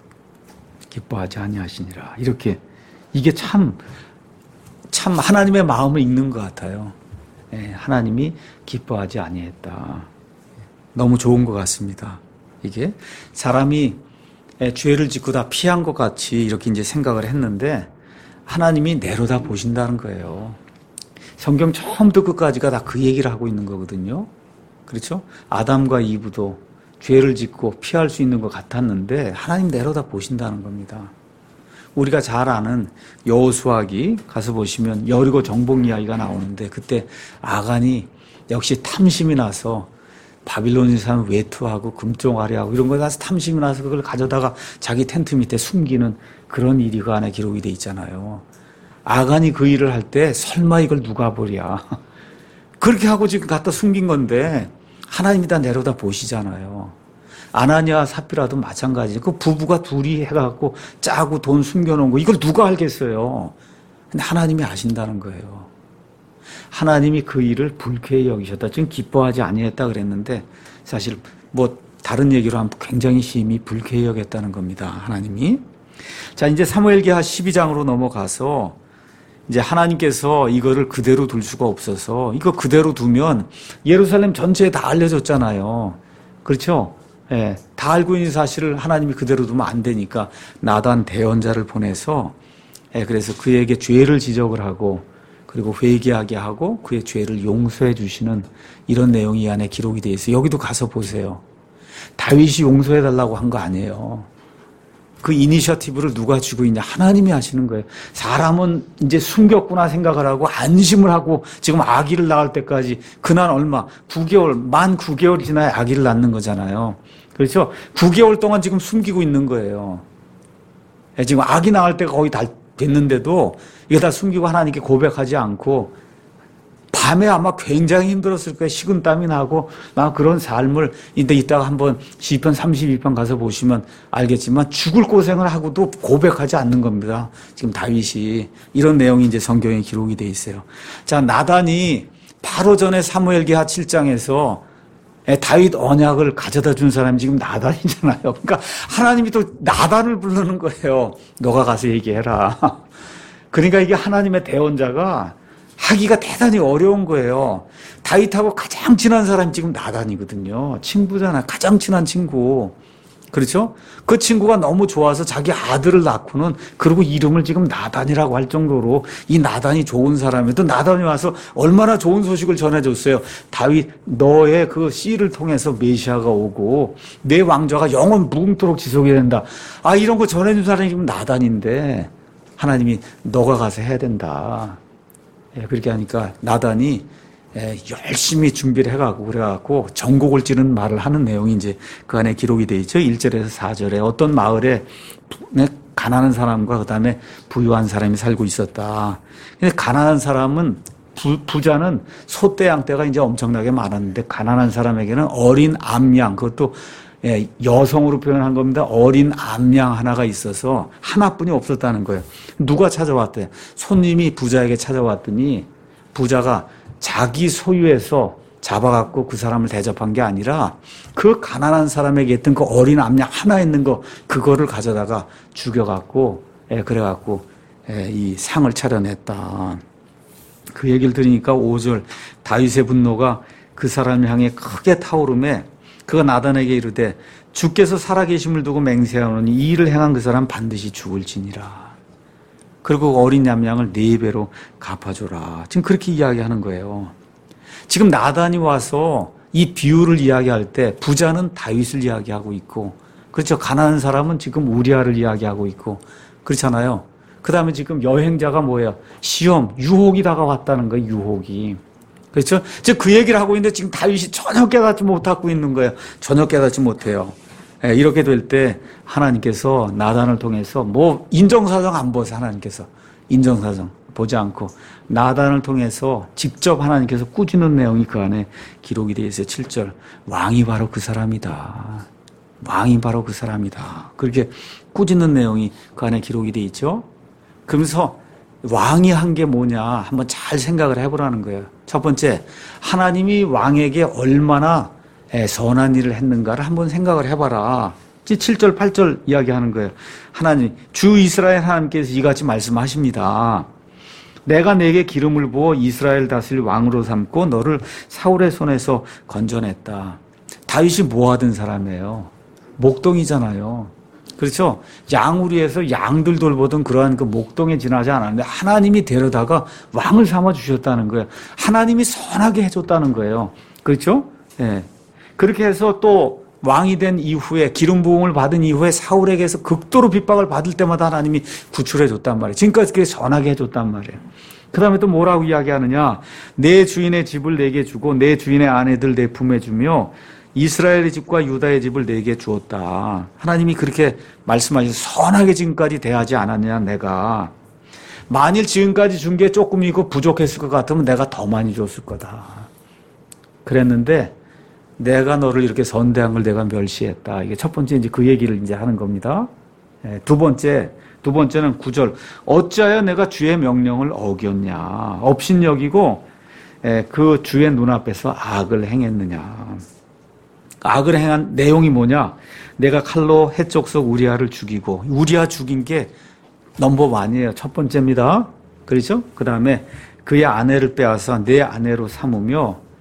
기뻐하지 아니하시니라. 이렇게 이게 참, 참 하나님의 마음을 읽는 것 같아요. 예, 하나님이 기뻐하지 아니했다. 너무 좋은 것 같습니다. 이게 사람이 죄를 짓고 다 피한 것 같이 이렇게 이제 생각을 했는데 하나님이 내려다 보신다는 거예요. 성경 처음부터 끝까지가 다 그 얘기를 하고 있는 거거든요. 그렇죠? 아담과 이브도 죄를 짓고 피할 수 있는 것 같았는데 하나님 내려다 보신다는 겁니다. 우리가 잘 아는 여호수아기 가서 보시면 여리고 정복 이야기가 나오는데 그때 아간이 역시 탐심이 나서 바빌론의 사람 외투하고 금종아리하고 이런 거에 가서 탐심이 나서 그걸 가져다가 자기 텐트 밑에 숨기는 그런 일이 그 안에 기록이 돼 있잖아요. 아간이 그 일을 할 때 설마 이걸 누가 보랴. 그렇게 하고 지금 갖다 숨긴 건데 하나님이 다 내려다 보시잖아요. 아나니아 삽비라도 마찬가지. 그 부부가 둘이 해갖고 짜고 돈 숨겨놓은 거 이걸 누가 알겠어요. 근데 하나님이 아신다는 거예요. 하나님이 그 일을 불쾌히 여기셨다. 지금 기뻐하지 아니했다 그랬는데 사실 뭐 다른 얘기로 하면 굉장히 심히 불쾌히 여겼다는 겁니다. 하나님이. 자, 이제 사무엘기하 십이 장으로 넘어가서 이제 하나님께서 이거를 그대로 둘 수가 없어서 이거 그대로 두면 예루살렘 전체에 다 알려졌잖아요. 그렇죠? 예, 다 알고 있는 사실을 하나님이 그대로 두면 안 되니까 나단 대언자를 보내서 예, 그래서 그에게 죄를 지적을 하고 그리고 회개하게 하고 그의 죄를 용서해 주시는 이런 내용이 이 안에 기록이 되어 있어요. 여기도 가서 보세요. 다윗이 용서해 달라고 한 거 아니에요. 그 이니셔티브를 누가 쥐고 있냐? 하나님이 하시는 거예요. 사람은 이제 숨겼구나 생각을 하고 안심을 하고 지금 아기를 낳을 때까지 그날 얼마? 구 개월, 만 구 개월이 지나야 아기를 낳는 거잖아요. 그렇죠? 구 개월 동안 지금 숨기고 있는 거예요. 지금 아기 낳을 때가 거의 다 됐는데도 이거 다 숨기고 하나님께 고백하지 않고 밤에 아마 굉장히 힘들었을 거예요. 식은땀이 나고 막 그런 삶을 인데 이따가 한번 시편 삼십이 편 가서 보시면 알겠지만 죽을 고생을 하고도 고백하지 않는 겁니다. 지금 다윗이 이런 내용이 이제 성경에 기록이 돼 있어요. 자, 나단이 바로 전에 사무엘기하 칠 장에서 다윗 언약을 가져다 준 사람이 지금 나단이잖아요. 그러니까 하나님이 또 나단을 부르는 거예요. 너가 가서 얘기해라. 그러니까 이게 하나님의 대언자가 하기가 대단히 어려운 거예요. 다윗하고 가장 친한 사람이 지금 나단이거든요. 친구잖아. 가장 친한 친구. 그렇죠? 그 친구가 너무 좋아서 자기 아들을 낳고는 그리고 이름을 지금 나단이라고 할 정도로 이 나단이 좋은 사람이에요. 또 나단이 와서 얼마나 좋은 소식을 전해줬어요. 다윗 너의 그 씨를 통해서 메시아가 오고 내 왕좌가 영원 무궁토록 지속이 된다. 아 이런 거 전해준 사람이 지금 나단인데 하나님이 너가 가서 해야 된다. 그렇게 하니까 나단이 열심히 준비를 해가고 그래갖고 전곡을 찌는 말을 하는 내용이 이제 그 안에 기록이 되어 있죠. 일 절에서 사 절에 어떤 마을에 가난한 사람과 그 다음에 부유한 사람이 살고 있었다. 근데 가난한 사람은 부, 부자는 소떼 양떼가 이제 엄청나게 많았는데 가난한 사람에게는 어린 암양 그것도 여성으로 표현한 겁니다. 어린 암양 하나가 있어서 하나뿐이 없었다는 거예요. 누가 찾아왔대요? 손님이 부자에게 찾아왔더니 부자가 자기 소유에서 잡아갖고 그 사람을 대접한 게 아니라 그 가난한 사람에게 있던 그 어린 암양 하나 있는 거 그거를 가져다가 죽여갖고 그래갖고 이 상을 차려냈다. 그 얘기를 들으니까 오 절 다윗의 분노가 그 사람을 향해 크게 타오르매 그가 나단에게 이르되 주께서 살아계심을 두고 맹세하노니 이 일을 행한 그 사람 반드시 죽을지니라. 그리고 어린 얌양을 네 배로 갚아줘라. 지금 그렇게 이야기하는 거예요. 지금 나단이 와서 이 비유를 이야기할 때 부자는 다윗을 이야기하고 있고 그렇죠. 가난한 사람은 지금 우리아를 이야기하고 있고 그렇잖아요. 그 다음에 지금 여행자가 뭐예요? 시험, 유혹이 다가왔다는 거예요. 유혹이. 그렇죠? 즉 그 얘기를 하고 있는데 지금 다윗이 전혀 깨닫지 못하고 있는 거예요. 전혀 깨닫지 못해요. 예, 이렇게 될 때 하나님께서 나단을 통해서 뭐 인정사정 안 보세요. 하나님께서 인정사정 보지 않고 나단을 통해서 직접 하나님께서 꾸짖는 내용이 그 안에 기록이 되어 있어요. 칠 절 왕이 바로 그 사람이다. 왕이 바로 그 사람이다. 그렇게 꾸짖는 내용이 그 안에 기록이 되어 있죠. 그러면서 왕이 한 게 뭐냐 한번 잘 생각을 해보라는 거예요. 첫 번째 하나님이 왕에게 얼마나 선한 일을 했는가를 한번 생각을 해봐라. 칠 절 팔 절 이야기하는 거예요. 하나님 주 이스라엘 하나님께서 이같이 말씀하십니다. 내가 내게 기름을 부어 이스라엘 다스릴 왕으로 삼고 너를 사울의 손에서 건져냈다. 다윗이 뭐 하던 사람이에요? 목동이잖아요. 그렇죠? 양우리에서 양들 돌보던 그러한 그 목동에 지나지 않았는데 하나님이 데려다가 왕을 삼아 주셨다는 거예요. 하나님이 선하게 해줬다는 거예요. 그렇죠? 예. 네. 그렇게 해서 또 왕이 된 이후에 기름 부음을 받은 이후에 사울에게서 극도로 핍박을 받을 때마다 하나님이 구출해 줬단 말이에요. 지금까지 그렇게 선하게 해줬단 말이에요. 그 다음에 또 뭐라고 이야기하느냐? 내 주인의 집을 내게 주고 내 주인의 아내들 내 품에 주며 이스라엘의 집과 유다의 집을 내게 주었다. 하나님이 그렇게 말씀하셔서 선하게 지금까지 대하지 않았냐 내가. 만일 지금까지 준 게 조금이고 부족했을 것 같으면 내가 더 많이 줬을 거다. 그랬는데 내가 너를 이렇게 선대한 걸 내가 멸시했다. 이게 첫 번째 이제 그 얘기를 이제 하는 겁니다. 두 번째, 두 번째는 구 절. 어찌하여 내가 주의 명령을 어겼냐. 업신여기고 그 주의 눈앞에서 악을 행했느냐. 악을 행한 내용이 뭐냐? 내가 칼로 해쪽 속 우리아를 죽이고 우리아 죽인 게 넘버원이에요. 첫 번째입니다. 그렇죠? 그 다음에 그의 아내를 빼앗아 내 아내로 삼으며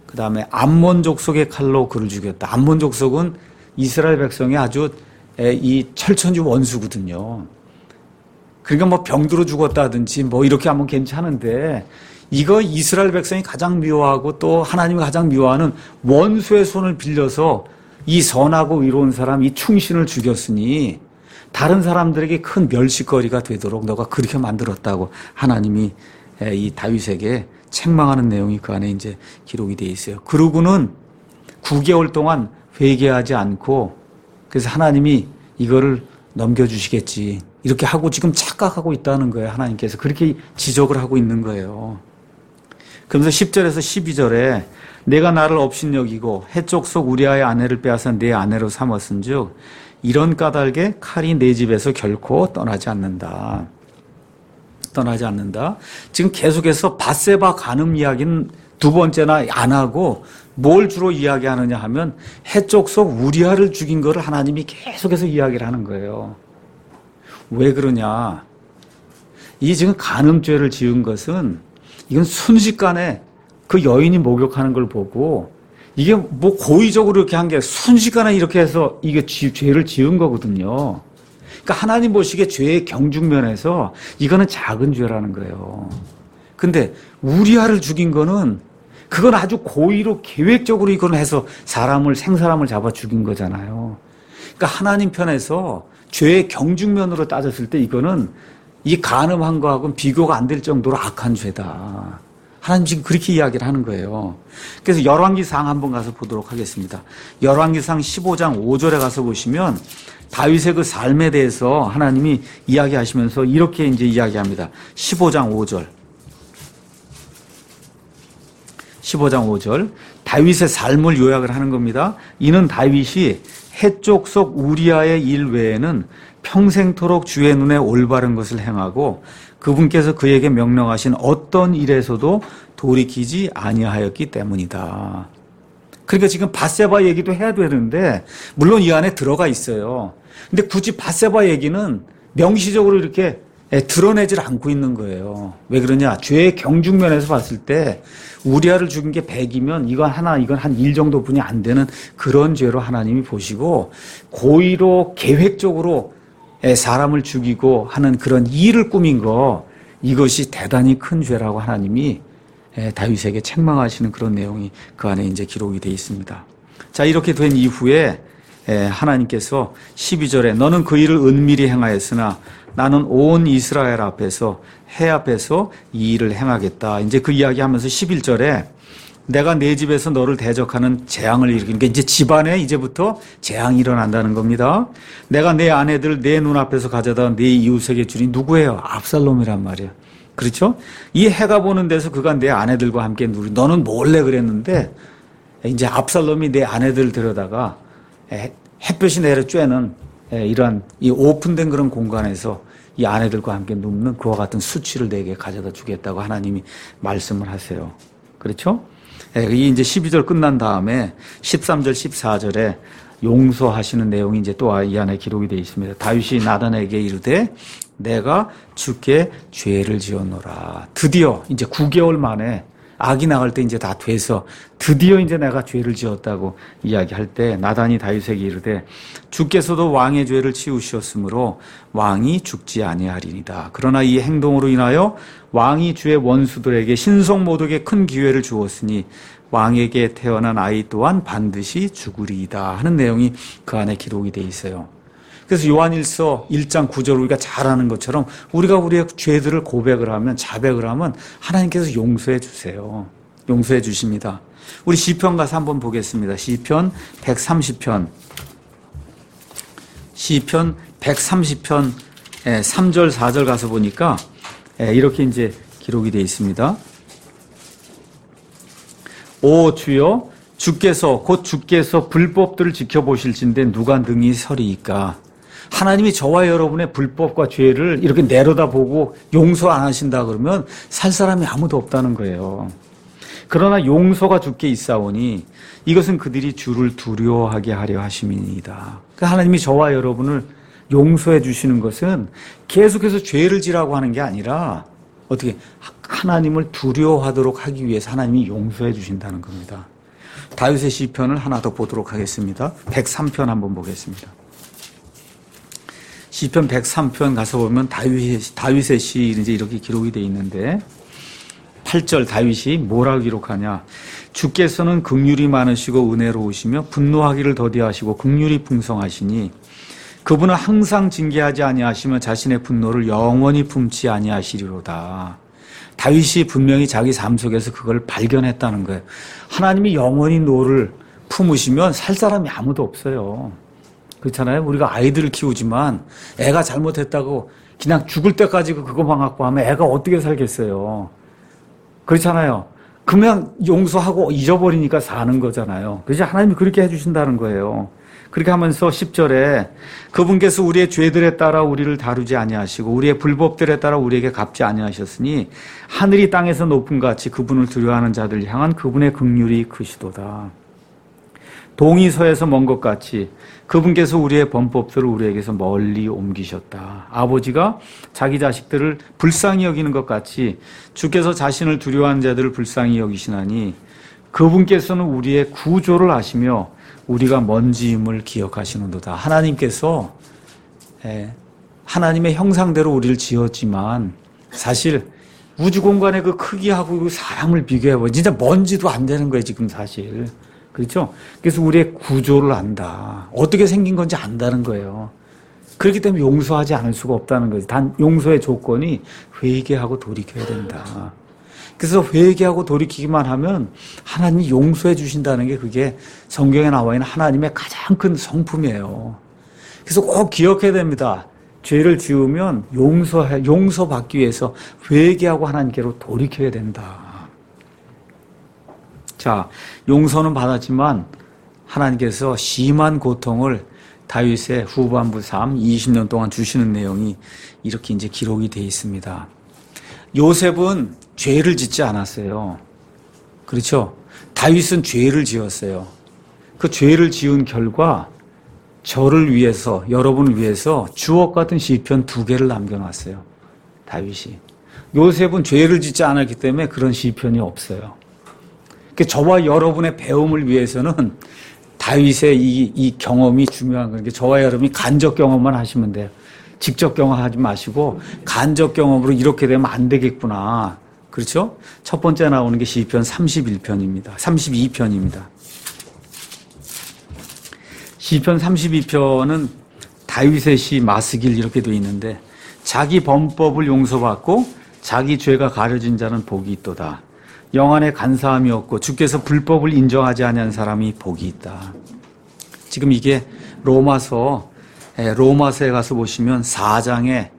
그 다음에 암몬 족속의 칼로 그를 죽였다. 암몬 족속은 이스라엘 백성이 아주 이 철천지 원수거든요. 그러니까 뭐 병들어 죽었다든지 뭐 이렇게 하면 괜찮은데 이거 이스라엘 백성이 가장 미워하고 또 하나님이 가장 미워하는 원수의 손을 빌려서 이 선하고 의로운 사람, 이 충신을 죽였으니 다른 사람들에게 큰 멸시거리가 되도록 너가 그렇게 만들었다고 하나님이 이 다윗에게 책망하는 내용이 그 안에 이제 기록이 되어 있어요. 그러고는 구 개월 동안 회개하지 않고 그래서 하나님이 이거를 넘겨주시겠지. 이렇게 하고 지금 착각하고 있다는 거예요. 하나님께서 그렇게 지적을 하고 있는 거예요. 그러면서 십 절에서 십이 절에 내가 나를 업신여기고 해쪽 속 우리아의 아내를 빼앗아 내 아내로 삼았은즉 이런 까닭에 칼이 내 집에서 결코 떠나지 않는다. 떠나지 않는다. 지금 계속해서 밧세바 간음 이야기는 두 번째나 안 하고 뭘 주로 이야기하느냐 하면 해쪽 속 우리아를 죽인 거를 하나님이 계속해서 이야기를 하는 거예요. 왜 그러냐? 이 지금 간음죄를 지은 것은 이건 순식간에 그 여인이 목욕하는 걸 보고 이게 뭐 고의적으로 이렇게 한 게 순식간에 이렇게 해서 이게 죄를 지은 거거든요. 그러니까 하나님 보시기에 죄의 경중면에서 이거는 작은 죄라는 거예요. 근데 우리아를 죽인 거는 그건 아주 고의로 계획적으로 이걸 해서 사람을 생사람을 잡아 죽인 거잖아요. 그러니까 하나님 편에서 죄의 경중면으로 따졌을 때 이거는 이 간음한 거하고는 비교가 안 될 정도로 악한 죄다. 하나님 지금 그렇게 이야기를 하는 거예요. 그래서 열왕기상 한번 가서 보도록 하겠습니다. 열왕기상 십오 장 오 절에 가서 보시면 다윗의 그 삶에 대해서 하나님이 이야기하시면서 이렇게 이제 이야기합니다. 십오 장 오 절. 십오 장 오 절. 다윗의 삶을 요약을 하는 겁니다. 이는 다윗이 해쪽 속 우리아의 일 외에는 평생토록 주의 눈에 올바른 것을 행하고 그분께서 그에게 명령하신 어떤 일에서도 돌이키지 아니하였기 때문이다. 그러니까 지금 밧세바 얘기도 해야 되는데 물론 이 안에 들어가 있어요. 근데 굳이 밧세바 얘기는 명시적으로 이렇게 드러내질 않고 있는 거예요. 왜 그러냐? 죄의 경중면에서 봤을 때 우리아를 죽인 게 백이면 이건 하나, 이건 한 일 정도뿐이 안 되는 그런 죄로 하나님이 보시고 고의로 계획적으로 사람을 죽이고 하는 그런 일을 꾸민 거 이것이 대단히 큰 죄라고 하나님이 다윗에게 책망하시는 그런 내용이 그 안에 이제 기록이 되어 있습니다. 자, 이렇게 된 이후에 하나님께서 십이 절에 너는 그 일을 은밀히 행하였으나 나는 온 이스라엘 앞에서 해 앞에서 이 일을 행하겠다. 이제 그 이야기하면서 십일 절에 내가 내 집에서 너를 대적하는 재앙을 일으키는 게 이제 집안에 이제부터 재앙이 일어난다는 겁니다. 내가 내 아내들 내 눈앞에서 가져다 내 이웃에게 주니 누구예요? 압살롬이란 말이에요. 그렇죠? 이 해가 보는 데서 그가 내 아내들과 함께 누리. 너는 몰래 그랬는데 이제 압살롬이 내 아내들을 데려다가 햇볕이 내려 쬐는 이러한 이 오픈된 그런 공간에서 이 아내들과 함께 눕는 그와 같은 수치를 내게 가져다 주겠다고 하나님이 말씀을 하세요. 그렇죠? 이 이제 십이 절 끝난 다음에 십삼 절, 십사 절에 용서하시는 내용이 이제 또 이 안에 기록이 되어 있습니다. 다윗이 나단에게 이르되 내가 주께 죄를 지었노라. 드디어 이제 구 개월 만에 악이 나갈 때 이제 다 돼서 드디어 이제 내가 죄를 지었다고 이야기할 때 나단이 다윗에게 이르되 주께서도 왕의 죄를 치우셨으므로 왕이 죽지 아니하리이다. 그러나 이 행동으로 인하여 왕이 주의 원수들에게 신성 모독에 큰 기회를 주었으니 왕에게 태어난 아이 또한 반드시 죽으리이다 하는 내용이 그 안에 기록이 돼 있어요. 그래서 요한일서 일 장 구 절 우리가 잘 아는 것처럼 우리가 우리의 죄들을 고백을 하면 자백을 하면 하나님께서 용서해 주세요. 용서해 주십니다. 우리 시편 가서 한번 보겠습니다. 시편 백삼십 편 시편 백삼십 편 삼 절 사 절 가서 보니까 이렇게 이제 기록이 되어 있습니다. 오 주여 주께서 곧 주께서 불법들을 지켜보실진데 누가 능히 서리이까. 하나님이 저와 여러분의 불법과 죄를 이렇게 내려다보고 용서 안 하신다 그러면 살 사람이 아무도 없다는 거예요. 그러나 용서가 주께 있사오니 이것은 그들이 주를 두려워하게 하려 하심이니이다. 그러니까 하나님이 저와 여러분을 용서해 주시는 것은 계속해서 죄를 지라고 하는 게 아니라 어떻게 하나님을 두려워하도록 하기 위해서 하나님이 용서해 주신다는 겁니다. 다윗의 시편을 하나 더 보도록 하겠습니다. 백삼 편 한번 보겠습니다. 시편 백삼 편 가서 보면 다윗의, 다윗의 시 이제 이렇게 기록이 되어 있는데 팔 절 다윗이 뭐라고 기록하냐. 주께서는 긍휼이 많으시고 은혜로우시며 분노하기를 더디하시고 긍휼이 풍성하시니 그분은 항상 징계하지 아니하시며 자신의 분노를 영원히 품지 아니하시리로다. 다윗이 분명히 자기 삶 속에서 그걸 발견했다는 거예요. 하나님이 영원히 노를 품으시면 살 사람이 아무도 없어요. 그렇잖아요. 우리가 아이들을 키우지만 애가 잘못했다고 그냥 죽을 때까지 그거만 갖고 하면 애가 어떻게 살겠어요. 그렇잖아요. 그냥 용서하고 잊어버리니까 사는 거잖아요. 그래서 하나님이 그렇게 해주신다는 거예요. 그렇게 하면서 십 절에 그분께서 우리의 죄들에 따라 우리를 다루지 아니하시고 우리의 불법들에 따라 우리에게 갚지 아니하셨으니 하늘이 땅에서 높은 같이 그분을 두려워하는 자들 향한 그분의 긍휼이 크시도다. 동이 서에서 먼 것 같이 그분께서 우리의 범법들을 우리에게서 멀리 옮기셨다. 아버지가 자기 자식들을 불쌍히 여기는 것 같이 주께서 자신을 두려워하는 자들을 불쌍히 여기시나니 그분께서는 우리의 구조를 아시며 우리가 먼지임을 기억하시는도다. 하나님께서 하나님의 형상대로 우리를 지었지만 사실 우주 공간의 그 크기하고 사람을 비교해보면 진짜 먼지도 안 되는 거예요, 지금 사실. 그렇죠? 그래서 우리의 구조를 안다. 어떻게 생긴 건지 안다는 거예요. 그렇기 때문에 용서하지 않을 수가 없다는 거지. 단 용서의 조건이 회개하고 돌이켜야 된다. 그래서 회개하고 돌이키기만 하면 하나님이 용서해 주신다는 게 그게 성경에 나와 있는 하나님의 가장 큰 성품이에요. 그래서 꼭 기억해야 됩니다. 죄를 지으면 용서해, 용서받기 위해서 회개하고 하나님께로 돌이켜야 된다. 자, 용서는 받았지만 하나님께서 심한 고통을 다윗의 후반부 삶 이십 년 동안 주시는 내용이 이렇게 이제 기록이 되어 있습니다. 요셉은 죄를 짓지 않았어요. 그렇죠? 다윗은 죄를 지었어요. 그 죄를 지은 결과 저를 위해서, 여러분을 위해서 주옥 같은 시편 두 개를 남겨놨어요. 다윗이. 요셉은 죄를 짓지 않았기 때문에 그런 시편이 없어요. 저와 여러분의 배움을 위해서는 다윗의 이, 이 경험이 중요한 거예요. 저와 여러분이 간접 경험만 하시면 돼요. 직접 경험하지 마시고 간접 경험으로 이렇게 되면 안 되겠구나. 그렇죠? 첫 번째 나오는 게 시편 삼십일 편입니다. 삼십이 편입니다. 시편 삼십이 편은 다윗의 시 마스길 이렇게 되어 있는데 자기 범법을 용서받고 자기 죄가 가려진 자는 복이 있도다. 영안에 간사함이 없고 주께서 불법을 인정하지 아니한 사람이 복이 있다. 지금 이게 로마서, 로마서에 가서 보시면 사 장에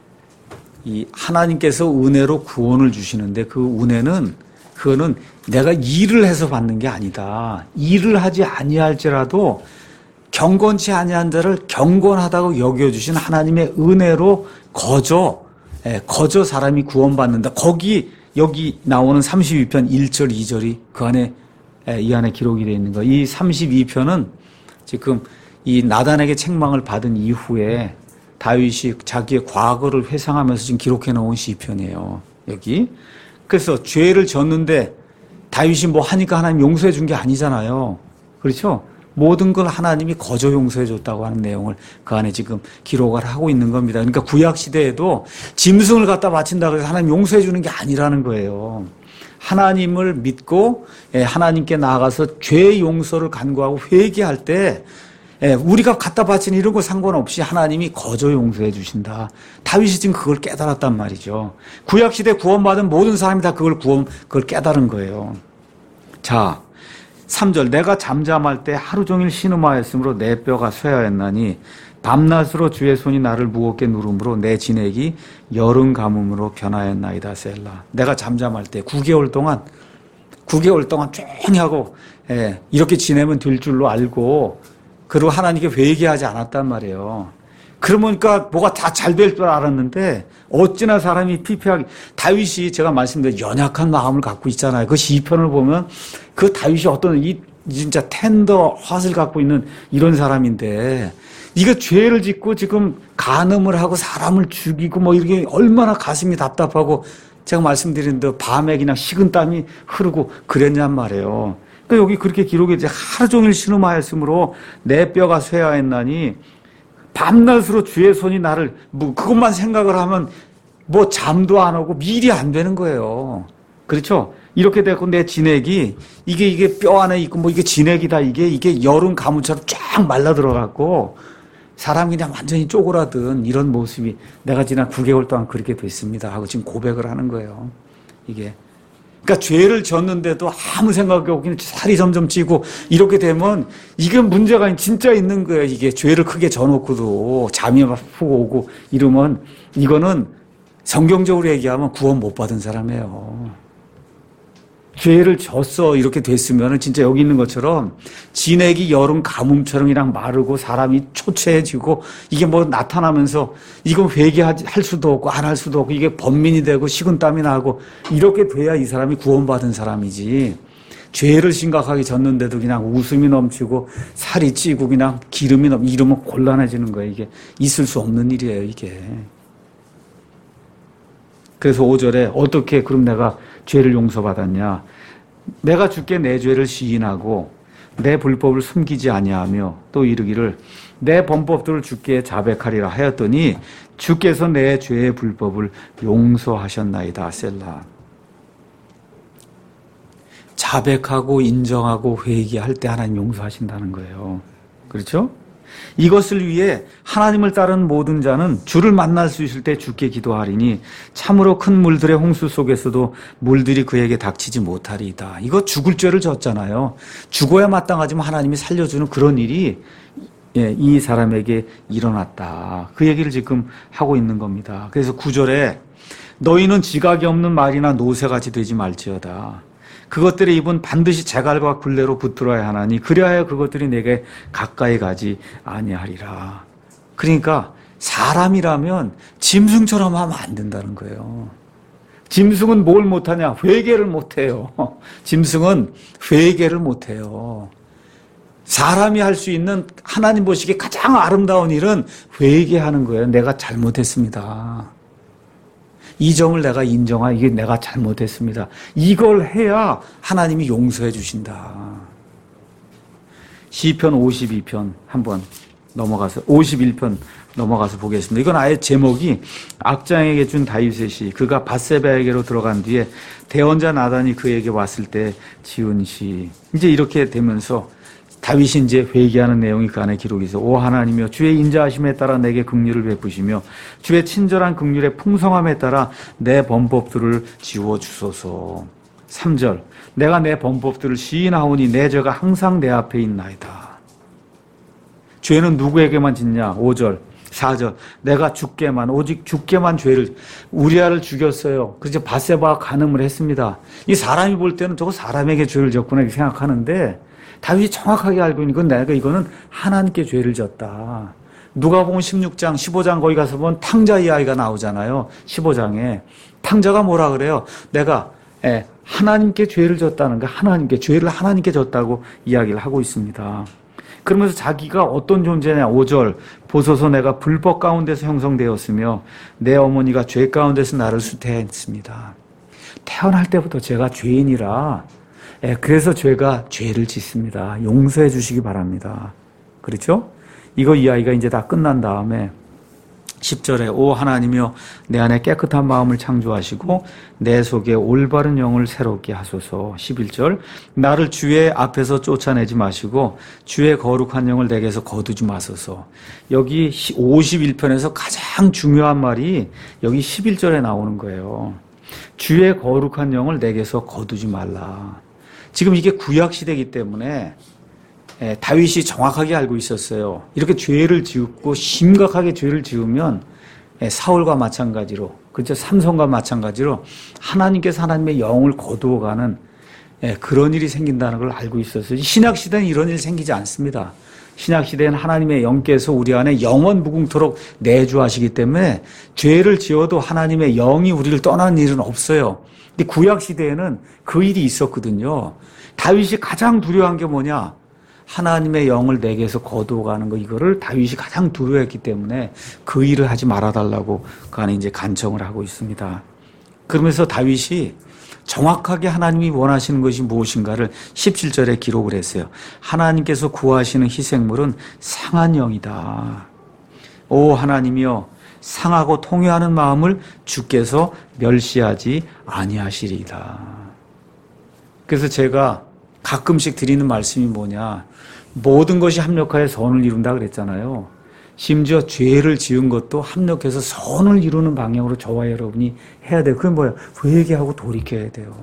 이 하나님께서 은혜로 구원을 주시는데 그 은혜는 그거는 내가 일을 해서 받는 게 아니다. 일을 하지 아니할지라도 경건치 아니한 자를 경건하다고 여겨주신 하나님의 은혜로 거저, 거저 사람이 구원받는다. 거기 여기 나오는 삼십이 편 일 절 이 절이 그 안에, 이 안에 기록이 되어 있는 거예요. 이 삼십이 편은 지금 이 나단에게 책망을 받은 이후에 다윗이 자기의 과거를 회상하면서 지금 기록해 놓은 시편이에요. 여기. 그래서 죄를 졌는데 다윗이 뭐 하니까 하나님 용서해 준 게 아니잖아요. 그렇죠? 모든 걸 하나님이 거저 용서해 줬다고 하는 내용을 그 안에 지금 기록을 하고 있는 겁니다. 그러니까 구약 시대에도 짐승을 갖다 바친다고 해서 하나님 용서해 주는 게 아니라는 거예요. 하나님을 믿고 하나님께 나아가서 죄 용서를 간구하고 회개할 때 우리가 갖다 바치는 이런 거 상관없이 하나님이 거저 용서해 주신다. 다윗이 지금 그걸 깨달았단 말이죠. 구약 시대 구원받은 모든 사람이 다 그걸 구원, 그걸 깨달은 거예요. 자, 삼 절 내가 잠잠할 때 하루 종일 신음하였으므로 내 뼈가 쇠하였나니 밤낮으로 주의 손이 나를 무겁게 누름으로 내 진액이 여름 가뭄으로 변하였나이다. 셀라. 내가 잠잠할 때 구 개월 동안 구 개월 동안 조용히 하고 예, 이렇게 지내면 될 줄로 알고 그리고 하나님께 회개하지 않았단 말이에요. 그러니까 뭐가 다 잘 될 줄 알았는데 어찌나 사람이 피폐하게 다윗이 제가 말씀드린 연약한 마음을 갖고 있잖아요. 그 시편을 보면 그 다윗이 어떤 이 진짜 텐더 핫을 갖고 있는 이런 사람인데 이거 죄를 짓고 지금 간음을 하고 사람을 죽이고 뭐 이렇게 얼마나 가슴이 답답하고 제가 말씀드린 대로 밤에 그냥 식은땀이 흐르고 그랬냔 말이에요. 그러니까 여기 그렇게 기록이 이제 하루 종일 신음하였으므로 내 뼈가 쇠하였나니 밤낮으로 주의 손이 나를 뭐 그것만 생각을 하면 뭐 잠도 안 오고 밀이 안 되는 거예요. 그렇죠? 이렇게 되고 내 진액이 이게 이게 뼈 안에 있고 뭐 이게 진액이다 이게 이게 여름 가뭄처럼 쫙 말라 들어갔고 사람이 그냥 완전히 쪼그라든 이런 모습이 내가 지난 구 개월 동안 그렇게 됐습니다 하고 지금 고백을 하는 거예요. 이게 그러니까 죄를 졌는데도 아무 생각이 없고 살이 점점 찌고 이렇게 되면 이게 문제가 진짜 있는 거예요. 이게 죄를 크게 져놓고도 잠이 막 푹 오고 이러면 이거는 성경적으로 얘기하면 구원 못 받은 사람이에요. 죄를 졌어 이렇게 됐으면 진짜 여기 있는 것처럼 진액이 여름 가뭄처럼 그냥 마르고 사람이 초췌해지고 이게 뭐 나타나면서 이건 회개할 수도 없고 안 할 수도 없고 이게 번민이 되고 식은땀이 나고 이렇게 돼야 이 사람이 구원받은 사람이지. 죄를 심각하게 졌는데도 그냥 웃음이 넘치고 살이 찌고 그냥 기름이 넘 이러면 곤란해지는 거예요. 이게 있을 수 없는 일이에요. 이게. 그래서 오 절에 어떻게 그럼 내가 죄를 용서받았냐? 내가 주께 내 죄를 시인하고 내 불법을 숨기지 아니하며 또 이르기를 내 범법들을 주께 자백하리라 하였더니 주께서 내 죄의 불법을 용서하셨나이다. 셀라. 자백하고 인정하고 회개할 때 하나님 용서하신다는 거예요. 그렇죠? 이것을 위해 하나님을 따르는 모든 자는 주를 만날 수 있을 때 주께 기도하리니 참으로 큰 물들의 홍수 속에서도 물들이 그에게 닥치지 못하리이다. 이거 죽을 죄를 졌잖아요. 죽어야 마땅하지만 하나님이 살려주는 그런 일이 예, 이 사람에게 일어났다. 그 얘기를 지금 하고 있는 겁니다. 그래서 구 절에 너희는 지각이 없는 말이나 노새같이 되지 말지어다. 그것들의 입은 반드시 재갈과 굴레로 붙들어야 하나니 그리하여 그것들이 내게 가까이 가지 아니하리라. 그러니까 사람이라면 짐승처럼 하면 안 된다는 거예요. 짐승은 뭘 못하냐? 회개를 못해요. 짐승은 회개를 못해요. 사람이 할 수 있는 하나님 보시기에 가장 아름다운 일은 회개하는 거예요. 내가 잘못했습니다. 이 점을 내가 인정하, 이게 내가 잘못했습니다. 이걸 해야 하나님이 용서해 주신다. 시편 오십이 편 한번 넘어가서, 오십일 편 넘어가서 보겠습니다. 이건 아예 제목이 악장에게 준 다윗의 시, 그가 밧세바에게로 들어간 뒤에 대언자 나단이 그에게 왔을 때 지은 시. 이제 이렇게 되면서 다윗이 이제 회개하는 내용이 그 안에 기록이 있어. 오 하나님이여 주의 인자하심에 따라 내게 긍휼을 베푸시며 주의 친절한 긍휼의 풍성함에 따라 내 범법들을 지워 주소서. 삼 절 내가 내 범법들을 시인하오니 내 죄가 항상 내 앞에 있나이다. 죄는 누구에게만 짓냐? 오 절 사 절 내가 주께만 오직 주께만 죄를 우리아를 죽였어요. 그래서 밧세바와 간음을 했습니다. 이 사람이 볼 때는 저거 사람에게 죄를 졌구나 이렇게 생각하는데 다윗이 정확하게 알고 있는 건 내가 이거는 하나님께 죄를 졌다. 누가복음 십육 장, 십오 장 거기 가서 보면 탕자 이야기가 나오잖아요. 십오 장에 탕자가 뭐라 그래요? 내가 예, 하나님께 죄를 졌다는 거, 하나님께 죄를 하나님께 졌다고 이야기를 하고 있습니다. 그러면서 자기가 어떤 존재냐? 오 절 보소서 내가 불법 가운데서 형성되었으며 내 어머니가 죄 가운데서 나를 수태했습니다. 태어날 때부터 제가 죄인이라 예, 그래서 죄가 죄를 짓습니다. 용서해 주시기 바랍니다. 그렇죠? 이거 이야기가 이제 다 끝난 다음에 십 절에 오 하나님이여 내 안에 깨끗한 마음을 창조하시고 내 속에 올바른 영을 새롭게 하소서. 십일 절 나를 주의 앞에서 쫓아내지 마시고 주의 거룩한 영을 내게서 거두지 마소서. 여기 오십일 편에서 가장 중요한 말이 여기 십일 절에 나오는 거예요. 주의 거룩한 영을 내게서 거두지 말라. 지금 이게 구약시대이기 때문에 다윗이 정확하게 알고 있었어요. 이렇게 죄를 지었고 심각하게 죄를 지으면 사울과 마찬가지로, 그렇죠? 삼손과 마찬가지로 하나님께서 하나님의 영을 거두어가는 그런 일이 생긴다는 걸 알고 있었어요. 신약시대는 이런 일이 생기지 않습니다. 신약시대는 하나님의 영께서 우리 안에 영원 무궁토록 내주하시기 때문에 죄를 지어도 하나님의 영이 우리를 떠나는 일은 없어요. 근데 구약시대에는 그 일이 있었거든요. 다윗이 가장 두려워한 게 뭐냐? 하나님의 영을 내게서 거두어가는 거, 이거를 다윗이 가장 두려워했기 때문에 그 일을 하지 말아달라고 그 안에 이제 간청을 하고 있습니다. 그러면서 다윗이 정확하게 하나님이 원하시는 것이 무엇인가를 십칠 절에 기록을 했어요. 하나님께서 구하시는 희생물은 상한 영이다. 오 하나님이여, 상하고 통회하는 마음을 주께서 멸시하지 아니하시리이다. 그래서 제가 가끔씩 드리는 말씀이 뭐냐, 모든 것이 합력하여 선을 이룬다 그랬잖아요. 심지어 죄를 지은 것도 합력해서 선을 이루는 방향으로 저와 여러분이 해야 돼요. 그건 뭐예요? 회개하고 돌이켜야 돼요.